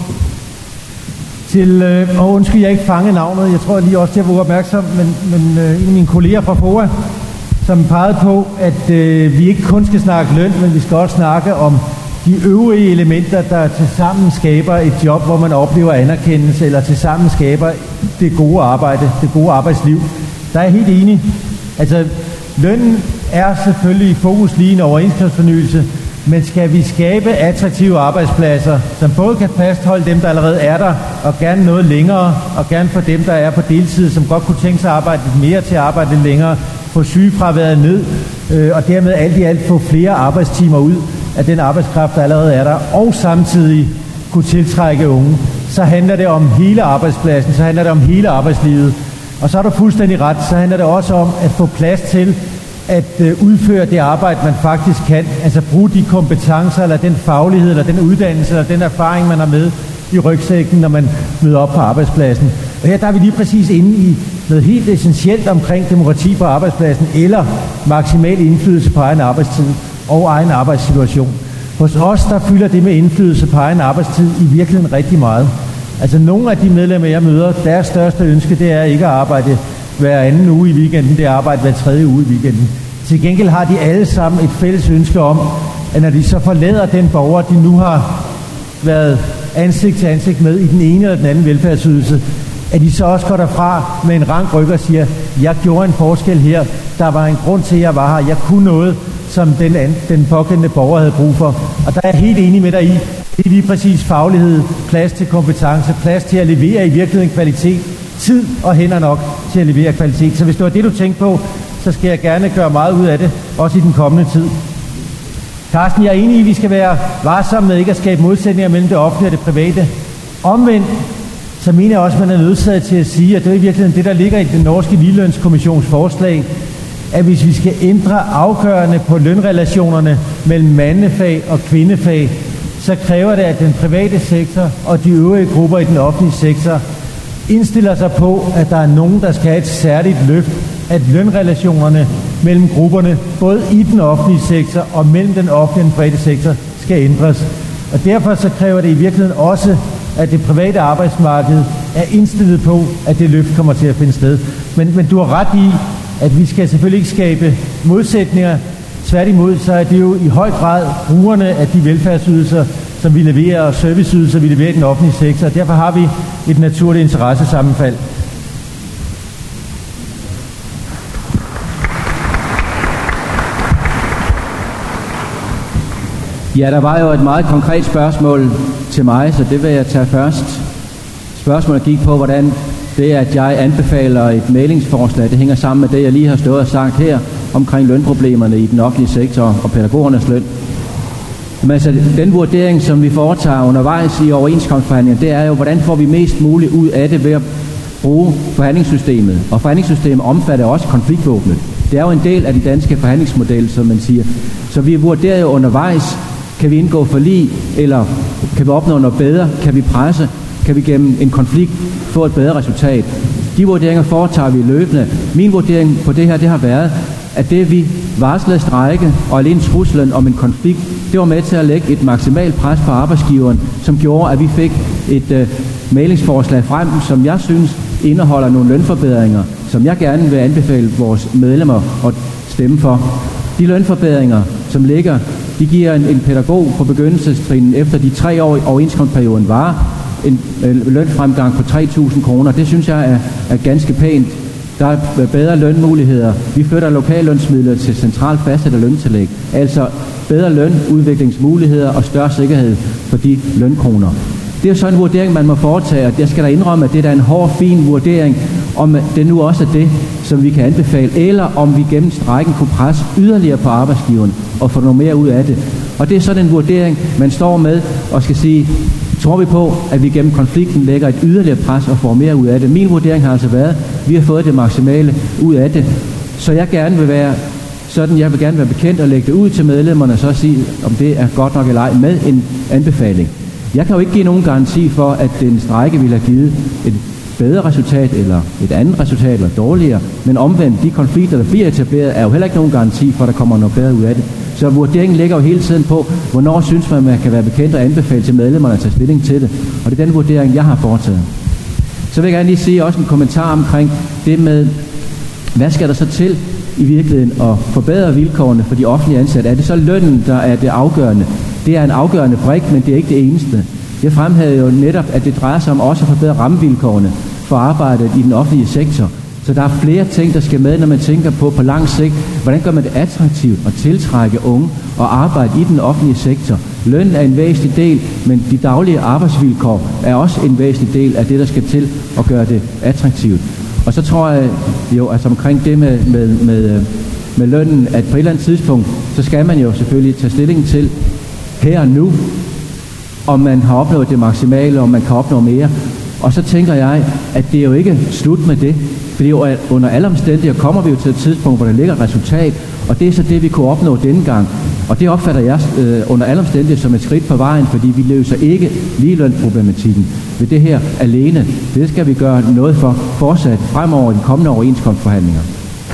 Til, øh, og undskyld, jeg ikke fange navnet, jeg tror lige også, jeg var opmærksom, men, men øh, en af mine kolleger fra F O A, som pegede på, at øh, vi ikke kun skal snakke løn, men vi skal også snakke om de øvrige elementer, der tilsammen skaber et job, hvor man oplever anerkendelse, eller tilsammen skaber det gode arbejde, det gode arbejdsliv. Der er jeg helt enig. Altså, lønnen er selvfølgelig i fokus lige en overenskomstfornyelse, men skal vi skabe attraktive arbejdspladser, som både kan fastholde dem, der allerede er der, og gerne noget længere, og gerne for dem, der er på deltid, som godt kunne tænke sig at arbejde lidt mere til at arbejde lidt længere, få sygefraværet ned, øh, og dermed alt i alt få flere arbejdstimer ud af den arbejdskraft, der allerede er der, og samtidig kunne tiltrække unge, så handler det om hele arbejdspladsen, så handler det om hele arbejdslivet. Og så er du fuldstændig ret, så handler det også om at få plads til at øh, udføre det arbejde, man faktisk kan, altså bruge de kompetencer, eller den faglighed, eller den uddannelse, eller den erfaring, man har med i rygsækken, når man møder op på arbejdspladsen. Og her der er vi lige præcis inde i noget helt essentielt omkring demokrati på arbejdspladsen, eller maksimal indflydelse på egen arbejdstid og egen arbejdssituation. Hos os, der fylder det med indflydelse på egen arbejdstid i virkeligheden rigtig meget. Altså nogle af de medlemmer, jeg møder, deres største ønske, det er ikke at arbejde hver anden uge i weekenden, det er at arbejde hver tredje uge i weekenden. Til gengæld har de alle sammen et fælles ønske om, at når de så forlader den borger, de nu har været ansigt til ansigt med i den ene eller den anden velfærdsydelse, at de så også går derfra med en rank ryg og siger, jeg gjorde en forskel her, der var en grund til, at jeg var her, jeg kunne noget, som den, den pågældende borger havde brug for. Og der er jeg helt enig med dig i, det er lige præcis faglighed, plads til kompetence, plads til at levere i virkeligheden kvalitet, tid og hænder nok til at levere kvalitet. Så hvis det var det, du tænkte på, så skal jeg gerne gøre meget ud af det, også i den kommende tid. Carsten, jeg er enig i, at vi skal være varsomme med ikke at skabe modsætninger mellem det offentlige og det private. Omvendt, så mener jeg også, at man er nødsaget til at sige, at det er i virkeligheden det, der ligger i den norske ligelønskommissions forslag, at hvis vi skal ændre afgørende på lønrelationerne mellem mandefag og kvindefag, så kræver det, at den private sektor og de øvrige grupper i den offentlige sektor indstiller sig på, at der er nogen, der skal have et særligt løft, at lønrelationerne mellem grupperne, både i den offentlige sektor og mellem den offentlige og den private sektor, skal ændres. Og derfor så kræver det i virkeligheden også, at det private arbejdsmarked er indstillet på, at det løft kommer til at finde sted. Men, men du har ret i, at vi skal selvfølgelig ikke skabe modsætninger. Tværtimod, så er det jo i høj grad brugerne af de velfærdsydelser, som vi leverer, og serviceydelser, vi leverer i den offentlige sektor. Og derfor har vi et naturligt interessesammenfald. Ja, der var jo et meget konkret spørgsmål til mig, så det vil jeg tage først. Spørgsmålet gik på, hvordan det, at jeg anbefaler et mailingsforslag, det hænger sammen med det, jeg lige har stået og sagt her, omkring lønproblemerne i den offentlige sektor og pædagogernes løn. Men altså, den vurdering, som vi foretager undervejs i overenskomstforhandlinger, det er jo, hvordan får vi mest muligt ud af det ved at bruge forhandlingssystemet. Og forhandlingssystemet omfatter også konfliktvåbnet. Det er jo en del af den danske forhandlingsmodel, som man siger. Så vi vurderer jo undervejs, kan vi indgå forlig, eller kan vi opnå noget bedre, kan vi presse, kan vi gennem en konflikt få et bedre resultat. De vurderinger foretager vi løbende. Min vurdering på det her, det har været, at det vi varslede strejke og alene truslen om en konflikt, det var med til at lægge et maksimalt pres på arbejdsgiveren, som gjorde, at vi fik et øh, mailingsforslag frem, som jeg synes indeholder nogle lønforbedringer, som jeg gerne vil anbefale vores medlemmer at stemme for. De lønforbedringer, som ligger, de giver en, en pædagog på begyndelsestrinen efter de tre år i overenskomstperioden var en øh, lønfremgang på tre tusind kroner. Det synes jeg er, er ganske pænt. Der er bedre lønmuligheder. Vi flytter lokallønsmidler til centralt fastsætte løntillæg. Altså bedre lønudviklingsmuligheder og større sikkerhed for de lønkroner. Det er jo sådan en vurdering, man må foretage, og jeg skal da indrømme, at det er da en hård, fin vurdering, om det nu også er det, som vi kan anbefale, eller om vi gennem strejken kunne presse yderligere på arbejdsgiveren og få noget mere ud af det. Og det er sådan en vurdering, man står med og skal sige, tror vi på, at vi gennem konflikten lægger et yderligere pres og får mere ud af det. Min vurdering har altså været, at vi har fået det maksimale ud af det. Så jeg gerne vil være sådan, jeg vil gerne være bekendt og lægge det ud til medlemmerne, og så sige, om det er godt nok eller ej, med en anbefaling. Jeg kan jo ikke give nogen garanti for, at den strejke ville have givet et bedre resultat, eller et andet resultat, eller dårligere. Men omvendt, de konflikter, der bliver etableret, er jo heller ikke nogen garanti for, at der kommer noget bedre ud af det. Så vurderingen ligger jo hele tiden på, hvornår synes man, man kan være bekendt og anbefale til medlemmerne at tage stilling til det. Og det er den vurdering, jeg har foretaget. Så vil jeg gerne lige sige også en kommentar omkring det med, hvad skal der så til i virkeligheden at forbedre vilkårene for de offentlige ansatte? Er det så lønnen, der er det afgørende? Det er en afgørende brik, men det er ikke det eneste. Jeg fremhævede jo netop, at det drejer sig om også at forbedre rammevilkårene for arbejdet i den offentlige sektor. Så der er flere ting, der skal med, når man tænker på på lang sigt, hvordan gør man det attraktivt at tiltrække unge og arbejde i den offentlige sektor. Løn er en væsentlig del, men de daglige arbejdsvilkår er også en væsentlig del af det, der skal til at gøre det attraktivt. Og så tror jeg jo, altså omkring det med, med, med, med lønnen, at på et eller andet tidspunkt, så skal man jo selvfølgelig tage stilling til her og nu, om man har opnået det maksimale, om man kan opnå mere. Og så tænker jeg, at det er jo ikke slut med det, fordi jo under alle omstændigheder kommer vi jo til et tidspunkt, hvor der ligger et resultat, og det er så det, vi kunne opnå denne gang. Og det opfatter jeg øh, under alle omstændigheder som et skridt på vejen, fordi vi løser ikke ligelønsproblematikken ved det her alene. Det skal vi gøre noget for fortsat fremover i de kommende overenskomstforhandlinger.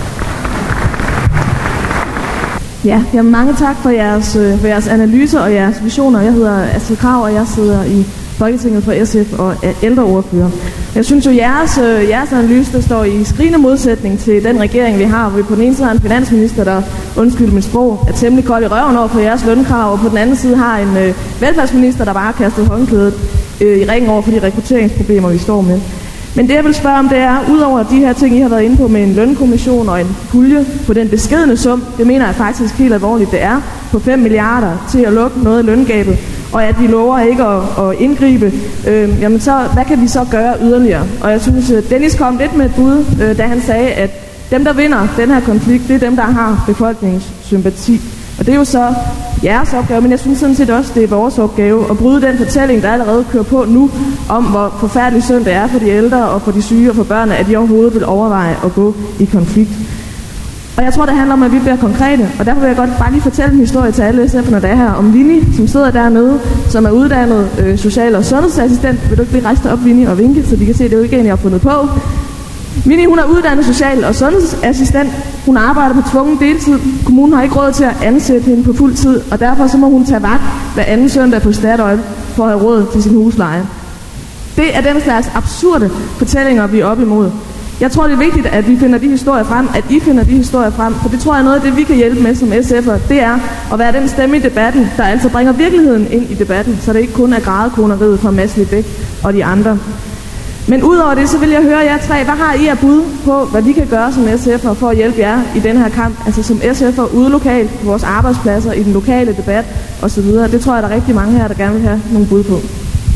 Ja, jamen mange tak for jeres, øh, for jeres analyser og jeres visioner. Jeg hedder Astrid Krag, og jeg sidder i Folketinget for S F og er ældreordfører. Jeg synes jo, jeres, øh, jeres analyse, der står i skrigende modsætning til den regering, vi har, hvor vi på den ene side har en finansminister, der, undskyld mit sprog, er temmelig kold i røven over for jeres lønkrav, og på den anden side har en øh, velfærdsminister, der bare har kastet håndklædet øh, i ringen over for de rekrutteringsproblemer, vi står med. Men det jeg vil spørge om, det er, udover de her ting, I har været inde på med en lønkommission og en pulje på den beskedne sum, det mener jeg faktisk helt alvorligt, det er, på fem milliarder til at lukke noget af løngabet, og at vi lover ikke at, at indgribe, øh, jamen så, hvad kan vi så gøre yderligere? Og jeg synes, at Dennis kom lidt med et bud, øh, da han sagde, at dem, der vinder den her konflikt, det er dem, der har befolkningens sympati. Og det er jo så jeres opgave, men jeg synes sådan set også, det er vores opgave at bryde den fortælling, der allerede kører på nu, om hvor forfærdelig synd det er for de ældre og for de syge og for børnene, at de overhovedet vil overveje at gå i konflikt. Og jeg tror, det handler om, at vi bliver konkrete, og derfor vil jeg godt bare lige fortælle en historie til alle S F'erne, der er her, om Vinnie, som sidder dernede, som er uddannet øh, social- og sundhedsassistent. Vil du ikke lige rejse dig op, Vinnie, og vinke, så de kan se, at det er jo ikke en, jeg har fundet på. Vinnie, hun er uddannet social- og sundhedsassistent. Hun arbejder på tvungen deltid. Kommunen har ikke råd til at ansætte hende på fuld tid, og derfor så må hun tage vagt hver anden søndag på Statoil for at have råd til sin husleje. Det er den slags absurde fortællinger, vi er op imod. Jeg tror, det er vigtigt, at vi finder de historier frem, at I finder de historier frem, for det tror jeg er noget af det, vi kan hjælpe med som S F'er. Det er at være den stemme i debatten, der altså bringer virkeligheden ind i debatten, så det ikke kun er grædekoneriet fra Mads Libæk og de andre. Men udover det, så vil jeg høre jer tre, hvad har I af bud på, hvad vi kan gøre som S F'er for at hjælpe jer i den her kamp? Altså som S F'er ude lokalt, på vores arbejdspladser, i den lokale debat osv. Det tror jeg, der er rigtig mange her, der gerne vil have nogle bud på.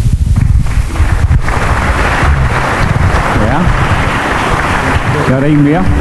Ja. Så er der en mere.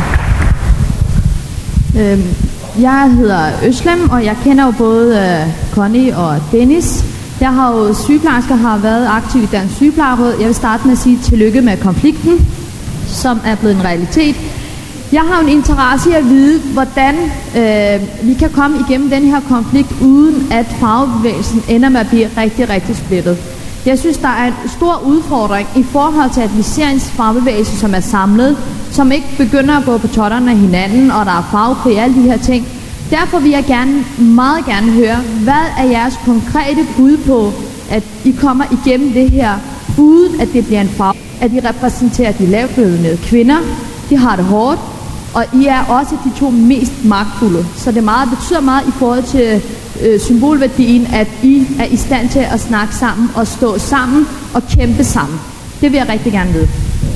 Øhm, jeg hedder Øslem, og jeg kender jo både øh, Connie og Dennis. Jeg har jo sygeplejersker, har været aktiv i Dansk Sygeplejeråd. Jeg vil starte med at sige tillykke med konflikten, som er blevet en realitet. Jeg har en interesse i at vide, hvordan øh, vi kan komme igennem den her konflikt, uden at fagbevægelsen ender med at blive rigtig, rigtig splittet. Jeg synes, der er en stor udfordring i forhold til, at vi ser en fagbevægelse, som er samlet, som ikke begynder at gå på totterne af hinanden, og der er fagkrig og alle de her ting. Derfor vil jeg gerne, meget gerne høre, hvad er jeres konkrete bud på, at I kommer igennem det her, uden at det bliver en fag, at I repræsenterer de lavtlønnede kvinder, de har det hårdt, og I er også de to mest magtfulde. Så det meget, betyder meget i forhold til øh, symbolværdien, at I er i stand til at snakke sammen og stå sammen og kæmpe sammen. Det vil jeg rigtig gerne vide.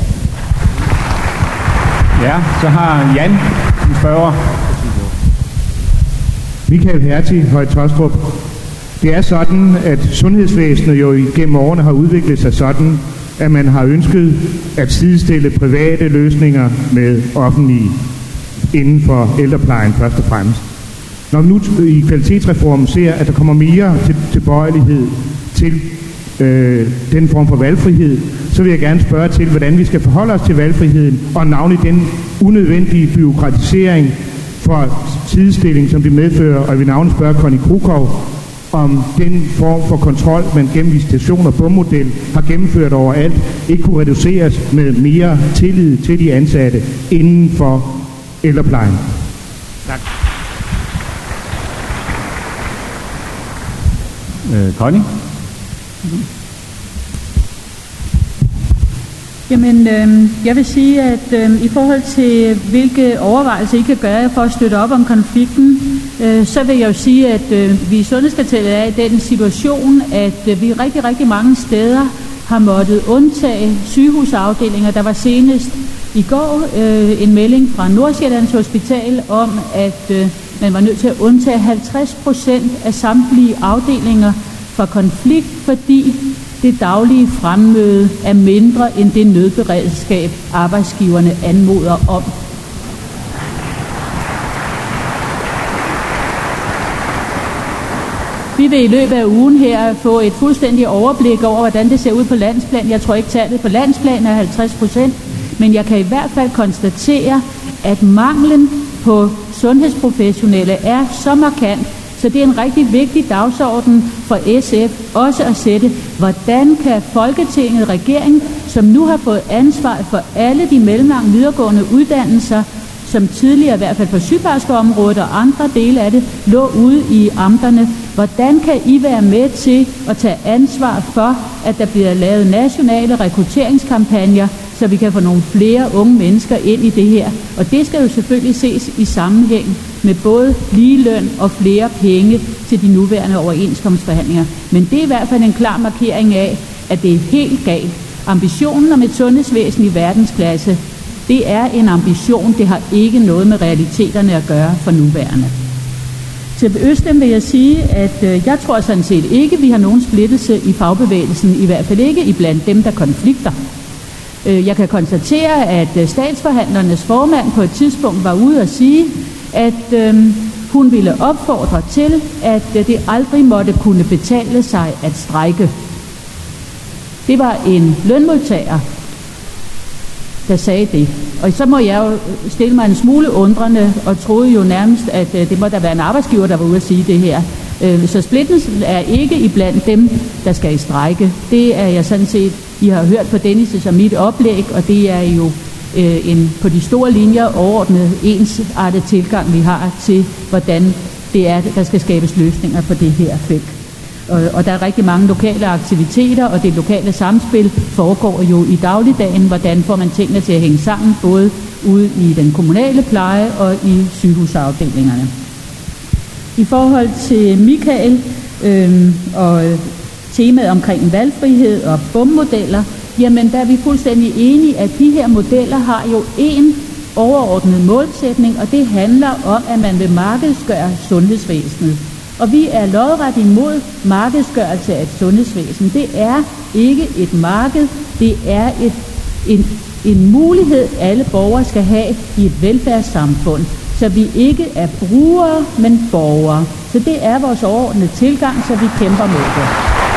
Ja, så har Jan en spørger. Michael Hertig, Høje Taastrup. Det er sådan, at sundhedsvæsenet jo igennem årene har udviklet sig sådan, at man har ønsket at sidestille private løsninger med offentlige inden for ældreplejen først og fremmest. Når vi nu i kvalitetsreformen ser, at der kommer mere til tilbøjelighed til øh, den form for valgfrihed, så vil jeg gerne spørge til, hvordan vi skal forholde os til valgfriheden, og navnlig den unødvendige byråkratisering for sidestilling, som det medfører, og jeg vil navnlig spørge Connie Krukov, om den form for kontrol, man gennem visitation og bommodel har gennemført overalt, ikke kunne reduceres med mere tillid til de ansatte inden for ældreplejen. Tak. Øh, Connie? Jamen, øh, jeg vil sige, at øh, i forhold til, hvilke overvejelser I kan gøre for at støtte op om konflikten, øh, så vil jeg jo sige, at øh, vi i Sundhedskartellet er i den situation, at øh, vi rigtig, rigtig mange steder har måttet undtage sygehusafdelinger. Der var senest i går øh, en melding fra Nordsjællands Hospital om, at øh, man var nødt til at undtage halvtreds procent af samtlige afdelinger fra konflikt, fordi det daglige fremmøde er mindre end det nødberedskab, arbejdsgiverne anmoder om. Vi vil i løbet af ugen her få et fuldstændigt overblik over, hvordan det ser ud på landsplan. Jeg tror ikke, tallet på landsplan er halvtreds procent, men jeg kan i hvert fald konstatere, at manglen på sundhedsprofessionelle er så markant, så det er en rigtig vigtig dagsorden for S F også at sætte, hvordan kan Folketinget, regeringen, som nu har fået ansvar for alle de mellemlange videregående uddannelser, som tidligere i hvert fald på sygeplejerskeområdet og andre dele af det, lå ude i amterne. Hvordan kan I være med til at tage ansvar for, at der bliver lavet nationale rekrutteringskampagner, så vi kan få nogle flere unge mennesker ind i det her? Og det skal jo selvfølgelig ses i sammenhæng med både ligeløn og flere penge til de nuværende overenskomstforhandlinger. Men det er i hvert fald en klar markering af, at det er helt galt. Ambitionen om et sundhedsvæsen i verdensklasse, det er en ambition, det har ikke noget med realiteterne at gøre for nuværende. Til Øslem vil jeg sige, at øh, jeg tror sådan set ikke, vi har nogen splittelse i fagbevægelsen, i hvert fald ikke iblandt dem, der konflikter. Øh, jeg kan konstatere, at øh, statsforhandlernes formand på et tidspunkt var ude at sige, at øh, hun ville opfordre til, at øh, det aldrig måtte kunne betale sig at strejke. Det var en lønmodtager, der sagde det. Og så må jeg jo stille mig en smule undrende, og troede jo nærmest, at øh, det må da være en arbejdsgiver, der var ude at sige det her. Øh, så splittelsen er ikke iblandt dem, der skal i strejke. Det er jeg sådan set, I har hørt på Dennis' og mit oplæg, og det er jo øh, en på de store linjer overordnet ensartet tilgang, vi har til, hvordan det er, der skal skabes løsninger på det her felt. Og, og der er rigtig mange lokale aktiviteter, og det lokale samspil foregår jo i dagligdagen. Hvordan får man tingene til at hænge sammen, både ude i den kommunale pleje og i sygehusafdelingerne. I forhold til Michael øh, og temaet omkring valgfrihed og bommodeller, jamen der er vi fuldstændig enige, at de her modeller har jo en overordnet målsætning, og det handler om, at man vil markedsgøre sundhedsvæsenet. Og vi er lodret imod markedsgørelse af et sundhedsvæsen. Det er ikke et marked, det er et, en, en mulighed, alle borgere skal have i et velfærdssamfund. Så vi ikke er brugere, men borgere. Så det er vores overordnede tilgang, så vi kæmper mod det.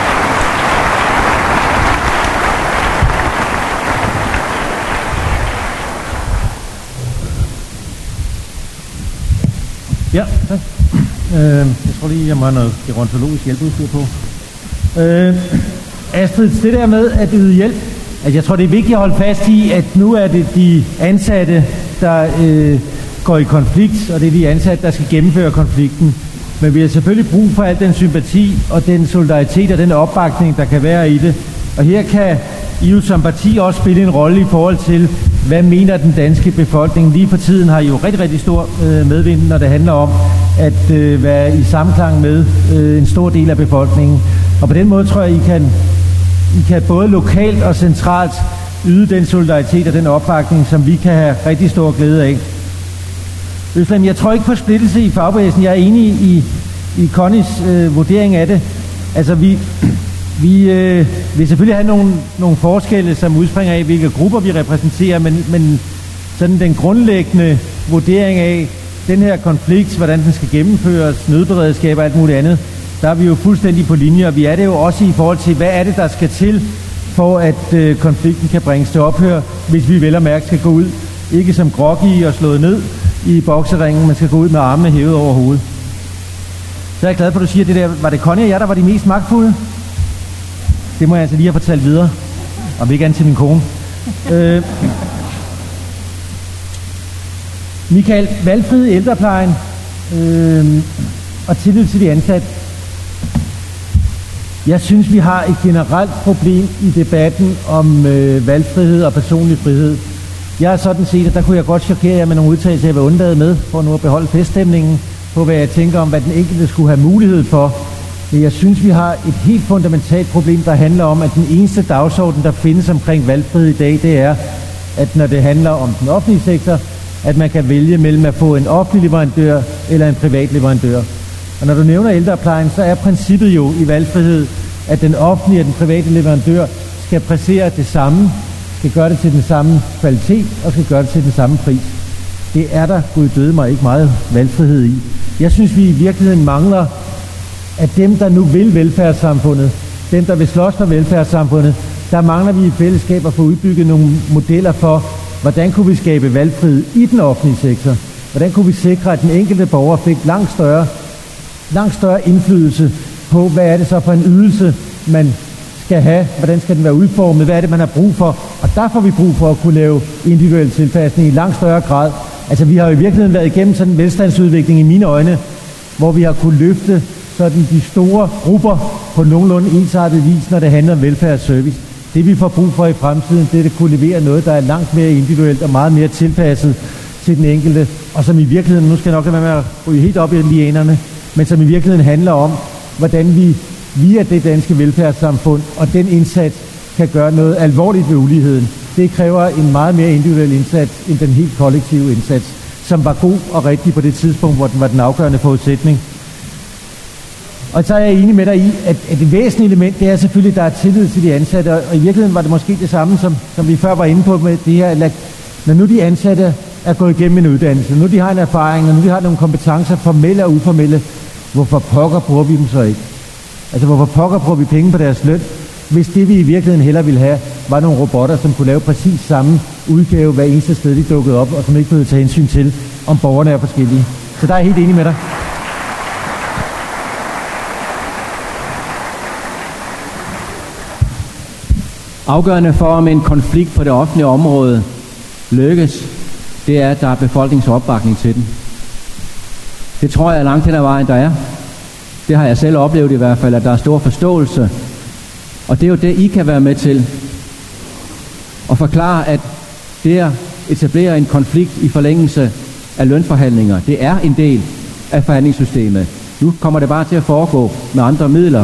Ja, tak. Øh, jeg tror lige, jeg må have noget gerontologisk hjælpeudstyr på. Øh, Astrid, det der med at yde hjælp, altså jeg tror, det er vigtigt at holde fast i, at nu er det de ansatte, der øh, går i konflikt, og det er de ansatte, der skal gennemføre konflikten. Men vi har selvfølgelig brug for al den sympati og den solidaritet og den opbakning, der kan være i det. Og her kan I jo som parti også spille en rolle i forhold til, hvad mener den danske befolkning. Lige for tiden har I jo rigtig, rigtig stor øh, medvind, når det handler om at øh, være i samklang med øh, en stor del af befolkningen. Og på den måde tror jeg, I kan, I kan både lokalt og centralt yde den solidaritet og den opbakning, som vi kan have rigtig stor glæde af. Øslem, jeg tror ikke på splittelse i fagbevægelsen. Jeg er enig i, i Connys øh, vurdering af det. Altså vi... Vi øh, vil selvfølgelig have nogle, nogle forskelle, som udspringer af, hvilke grupper vi repræsenterer, men, men sådan den grundlæggende vurdering af den her konflikt, hvordan den skal gennemføres, nødberedskab og alt muligt andet, der er vi jo fuldstændig på linje, og vi er det jo også i forhold til, hvad er det, der skal til, for at øh, konflikten kan bringes til ophør, hvis vi vel og mærke skal gå ud, ikke som groggy og slået ned i bokseringen, men skal gå ud med armene hævet over hovedet. Så er jeg glad for, at du siger det der. Var det Conny og jeg, der var de mest magtfulde? Det må jeg altså lige have fortalt videre, og ikke andet til min kone. øh, Michael, valgfrihed i ældreplejen øh, og tillid til de ansatte. Jeg synes, vi har et generelt problem i debatten om øh, valgfrihed og personlig frihed. Jeg er sådan set, at der kunne jeg godt chokere jer med nogle udtalelser, jeg vil undlade med, for nu at beholde feststemningen på, hvad jeg tænker om, hvad den enkelte skulle have mulighed for. Men jeg synes, vi har et helt fundamentalt problem, der handler om, at den eneste dagsorden, der findes omkring valgfrihed i dag, det er, at når det handler om den offentlige sektor, at man kan vælge mellem at få en offentlig leverandør eller en privat leverandør. Og når du nævner ældreplejen, så er princippet jo i valgfrihed, at den offentlige og den private leverandør skal præstere det samme, skal gøre det til den samme kvalitet og skal gøre det til den samme pris. Det er der, gud døde mig, ikke meget valgfrihed i. Jeg synes, vi i virkeligheden mangler, at dem, der nu vil velfærdssamfundet, dem, der vil slås for velfærdssamfundet, der mangler vi i fællesskab at få udbygget nogle modeller for, hvordan kunne vi skabe valgfrihed i den offentlige sektor? Hvordan kunne vi sikre, at den enkelte borger fik langt større, langt større indflydelse på, hvad er det så for en ydelse, man skal have, hvordan skal den være udformet, hvad er det, man har brug for? Og der får vi brug for at kunne lave individuel tilpasning i langt større grad. Altså vi har jo i virkeligheden været igennem sådan en velstandsudvikling i mine øjne, hvor vi har kunne løfte sådan de store grupper på nogenlunde ensartet vis, når det handler om velfærdsservice. Det vi får brug for i fremtiden, det er at kunne levere noget, der er langt mere individuelt og meget mere tilpasset til den enkelte, og som i virkeligheden, nu skal jeg nok være med at ryge helt op i lianerne, men som i virkeligheden handler om, hvordan vi via det danske velfærdssamfund, og den indsats kan gøre noget alvorligt ved uligheden. Det kræver en meget mere individuel indsats end den helt kollektive indsats, som var god og rigtig på det tidspunkt, hvor den var den afgørende forudsætning. Og så er jeg enig med dig i, at, at det væsentlige element, det er selvfølgelig, at der er tillid til de ansatte, og i virkeligheden var det måske det samme, som, som vi før var inde på med det her, at når nu de ansatte er gået igennem en uddannelse, nu de har en erfaring, og nu de har nogle kompetencer, formelle og uformelle, hvorfor pokker bruger vi dem så ikke? Altså, hvorfor pokker bruger vi penge på deres løn, hvis det vi i virkeligheden hellere ville have, var nogle robotter, som kunne lave præcis samme udgave hver eneste sted, de dukkede op, og som ikke behøvede tage hensyn til, om borgerne er forskellige. Så der er jeg helt enig med dig. Afgørende for, om en konflikt på det offentlige område lykkes, det er, at der er befolkningsopbakning til den. Det tror jeg langt hen ad vejen, der er. Det har jeg selv oplevet i hvert fald, at der er stor forståelse. Og det er jo det, I kan være med til. At forklare, at det at etablere en konflikt i forlængelse af lønforhandlinger, det er en del af forhandlingssystemet. Nu kommer det bare til at foregå med andre midler.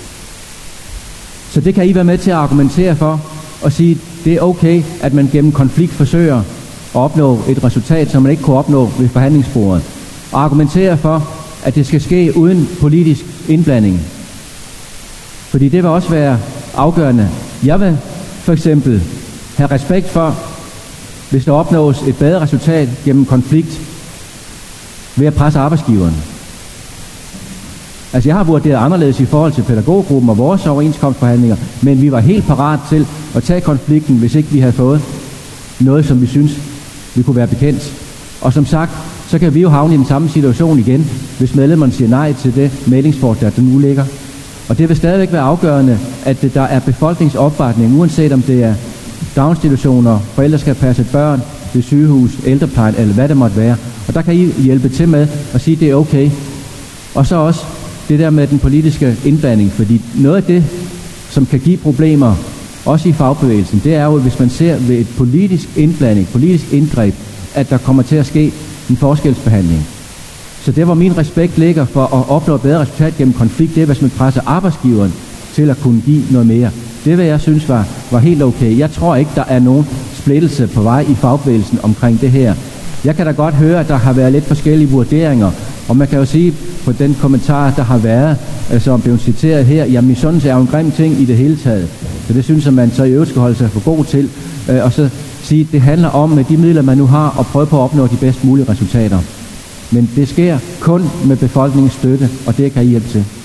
Så det kan I være med til at argumentere for og sige, at det er okay, at man gennem konflikt forsøger at opnå et resultat, som man ikke kunne opnå ved forhandlingsbordet. Og argumentere for, at det skal ske uden politisk indblanding. Fordi det vil også være afgørende. Jeg vil for eksempel have respekt for, hvis der opnås et bedre resultat gennem konflikt ved at presse arbejdsgiveren. Altså jeg har vurderet anderledes i forhold til pædagoggruppen og vores overenskomstforhandlinger, men vi var helt parat til at tage konflikten, hvis ikke vi havde fået noget, som vi synes, vi kunne være bekendt. Og som sagt, så kan vi jo havne i den samme situation igen, hvis medlemmerne siger nej til det mæglingsforslag, der nu ligger. Og det vil stadigvæk være afgørende, at der er befolkningsopbakning, uanset om det er daginstitutioner, forældre skal passe børn, det er sygehus, ældreplejen eller hvad det måtte være. Og der kan I hjælpe til med at sige, at det er okay. Og så også det der med den politiske indblanding, fordi noget af det, som kan give problemer, også i fagbevægelsen, det er jo, hvis man ser ved et politisk indblanding, politisk indgreb, at der kommer til at ske en forskelsbehandling. Så det, hvor min respekt ligger for at opnå et bedre resultat gennem konflikt, det er, hvis man presser arbejdsgiveren til at kunne give noget mere. Det vil jeg synes var, var helt okay. Jeg tror ikke, der er nogen splittelse på vej i fagbevægelsen omkring det her. Jeg kan da godt høre, at der har været lidt forskellige vurderinger, og man kan jo sige på den kommentar, der har været, altså om blev citeret her, jamen misundelse er jo en grim ting i det hele taget. Så det synes jeg, man så i øvrigt skal holde sig for god til, øh, og så sige, at det handler om med de midler, man nu har, at prøve på at opnå de bedst mulige resultater. Men det sker kun med befolkningens støtte, og det kan I hjælpe til.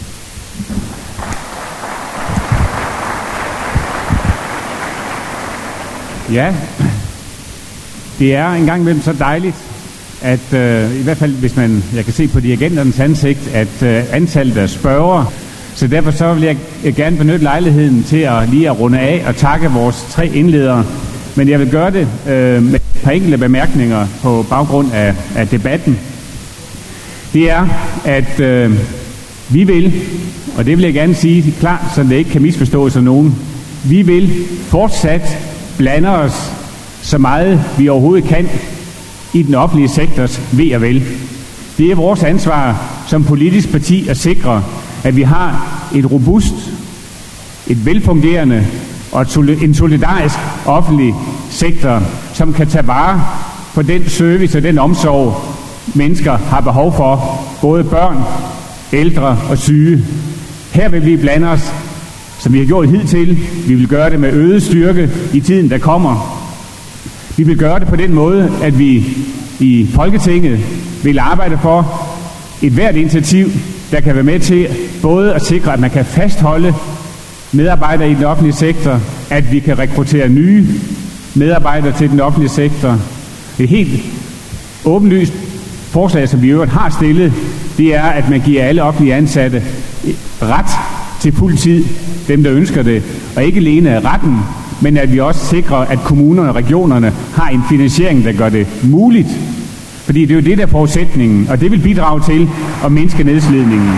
Ja, det er engang imellem så dejligt, at øh, i hvert fald hvis man, jeg kan se på dirigenternes ansigt, at øh, antallet af spørger, så derfor så vil jeg gerne benytte lejligheden til at lige at runde af og takke vores tre indledere. Men jeg vil gøre det øh, med et par enkelte bemærkninger på baggrund af, af debatten. Det er, at øh, vi vil, og det vil jeg gerne sige klart, så det ikke kan misforstås af nogen, vi vil fortsat blande os så meget vi overhovedet kan i den offentlige sektors ve og vel. Det er vores ansvar som politisk parti at sikre, at vi har et robust, et velfungerende og en solidarisk offentlig sektor, som kan tage vare på den service og den omsorg, mennesker har behov for, både børn, ældre og syge. Her vil vi blande os, som vi har gjort hidtil. Vi vil gøre det med øget styrke i tiden, der kommer. Vi vil gøre det på den måde, at vi i Folketinget vil arbejde for et hvert initiativ, der kan være med til både at sikre, at man kan fastholde medarbejdere i den offentlige sektor, at vi kan rekruttere nye medarbejdere til den offentlige sektor. Det er helt åbenlyst forslag, som vi i øvrigt har stillet, det er, at man giver alle offentlige ansatte ret til fuld tid, dem der ønsker det, og ikke alene retten, men at vi også sikrer, at kommunerne og regionerne har en finansiering, der gør det muligt. Fordi det er jo det, der er forudsætningen, og det vil bidrage til at mindske nedslidningen.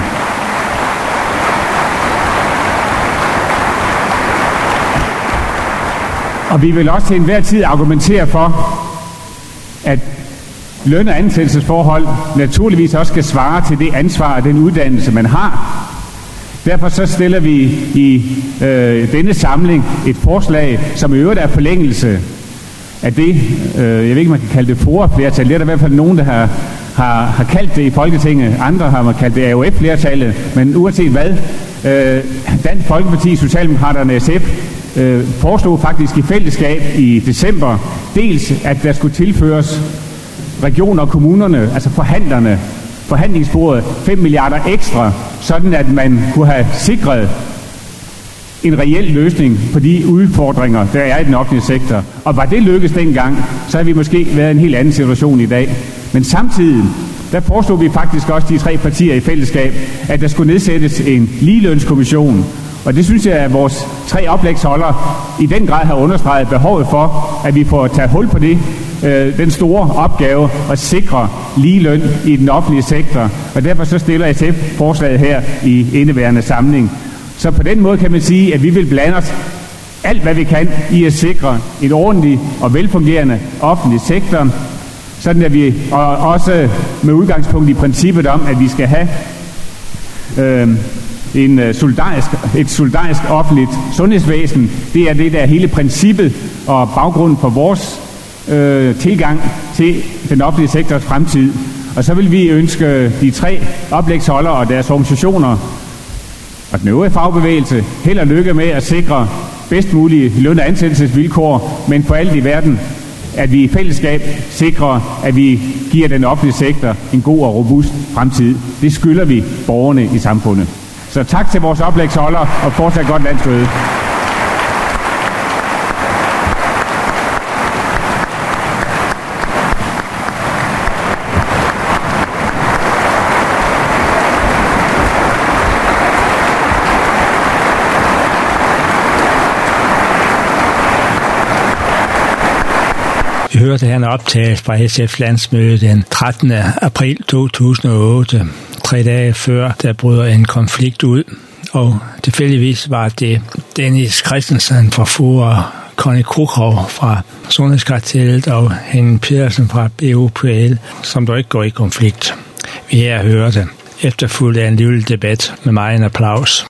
Og vi vil også til enhver tid argumentere for, at løn- og ansættelsesforhold naturligvis også skal svare til det ansvar og den uddannelse, man har. Derfor så stiller vi i øh, denne samling et forslag, som i øvrigt er forlængelse af det, øh, jeg ved ikke, man kan kalde det forflertal. Det er der i hvert fald nogen, der har, har, har kaldt det i Folketinget. Andre har man kaldt det A O F-flertallet. Men uanset hvad, øh, Dansk Folkeparti, Socialdemokraterne og S F øh, foreslog faktisk i fællesskab i december, dels at der skulle tilføres regioner og kommunerne, altså forhandlerne, forhandlingsbordet, fem milliarder ekstra, sådan at man kunne have sikret en reel løsning på de udfordringer, der er i den offentlige sektor. Og var det lykkedes dengang, så havde vi måske været i en helt anden situation i dag. Men samtidig, der foreslog vi faktisk også de tre partier i fællesskab, at der skulle nedsættes en ligelønskommission. Og det synes jeg, at vores tre oplægsholdere i den grad har understreget behovet for, at vi får taget hul på det, øh, den store opgave at sikre ligeløn i den offentlige sektor. Og derfor så stiller S F forslaget her i indeværende samling. Så på den måde kan man sige, at vi vil blande os alt, hvad vi kan i at sikre en ordentlig og velfungerende offentlig sektor, sådan at vi og også med udgangspunkt i princippet om, at vi skal have øh, en solidarisk, et solidarisk offentligt sundhedsvæsen. Det er det, der er hele princippet og baggrunden for vores øh, tilgang til den offentlige sektors fremtid. Og så vil vi ønske de tre oplægsholdere og deres organisationer og den øvrige fagbevægelse held og lykke med at sikre bedst mulige løn- og ansættelsesvilkår, men for alt i verden, at vi i fællesskab sikrer, at vi giver den offentlige sektor en god og robust fremtid. Det skylder vi borgerne i samfundet. Så tak til vores oplægsholdere, og fortsat godt landsmøde. Vi hørte her en optagelse fra S F's landsmøde den trettende april to tusind og otte, tre dage før der bryder en konflikt ud, og tilfældigvis var det Dennis Christensen fra F O A, Connie Krukov fra Sundhedskartellet og Henning Pedersen fra B U P L, som dog ikke går i konflikt. Vi her hørte efterfulgt af en lille debat med meget applaus.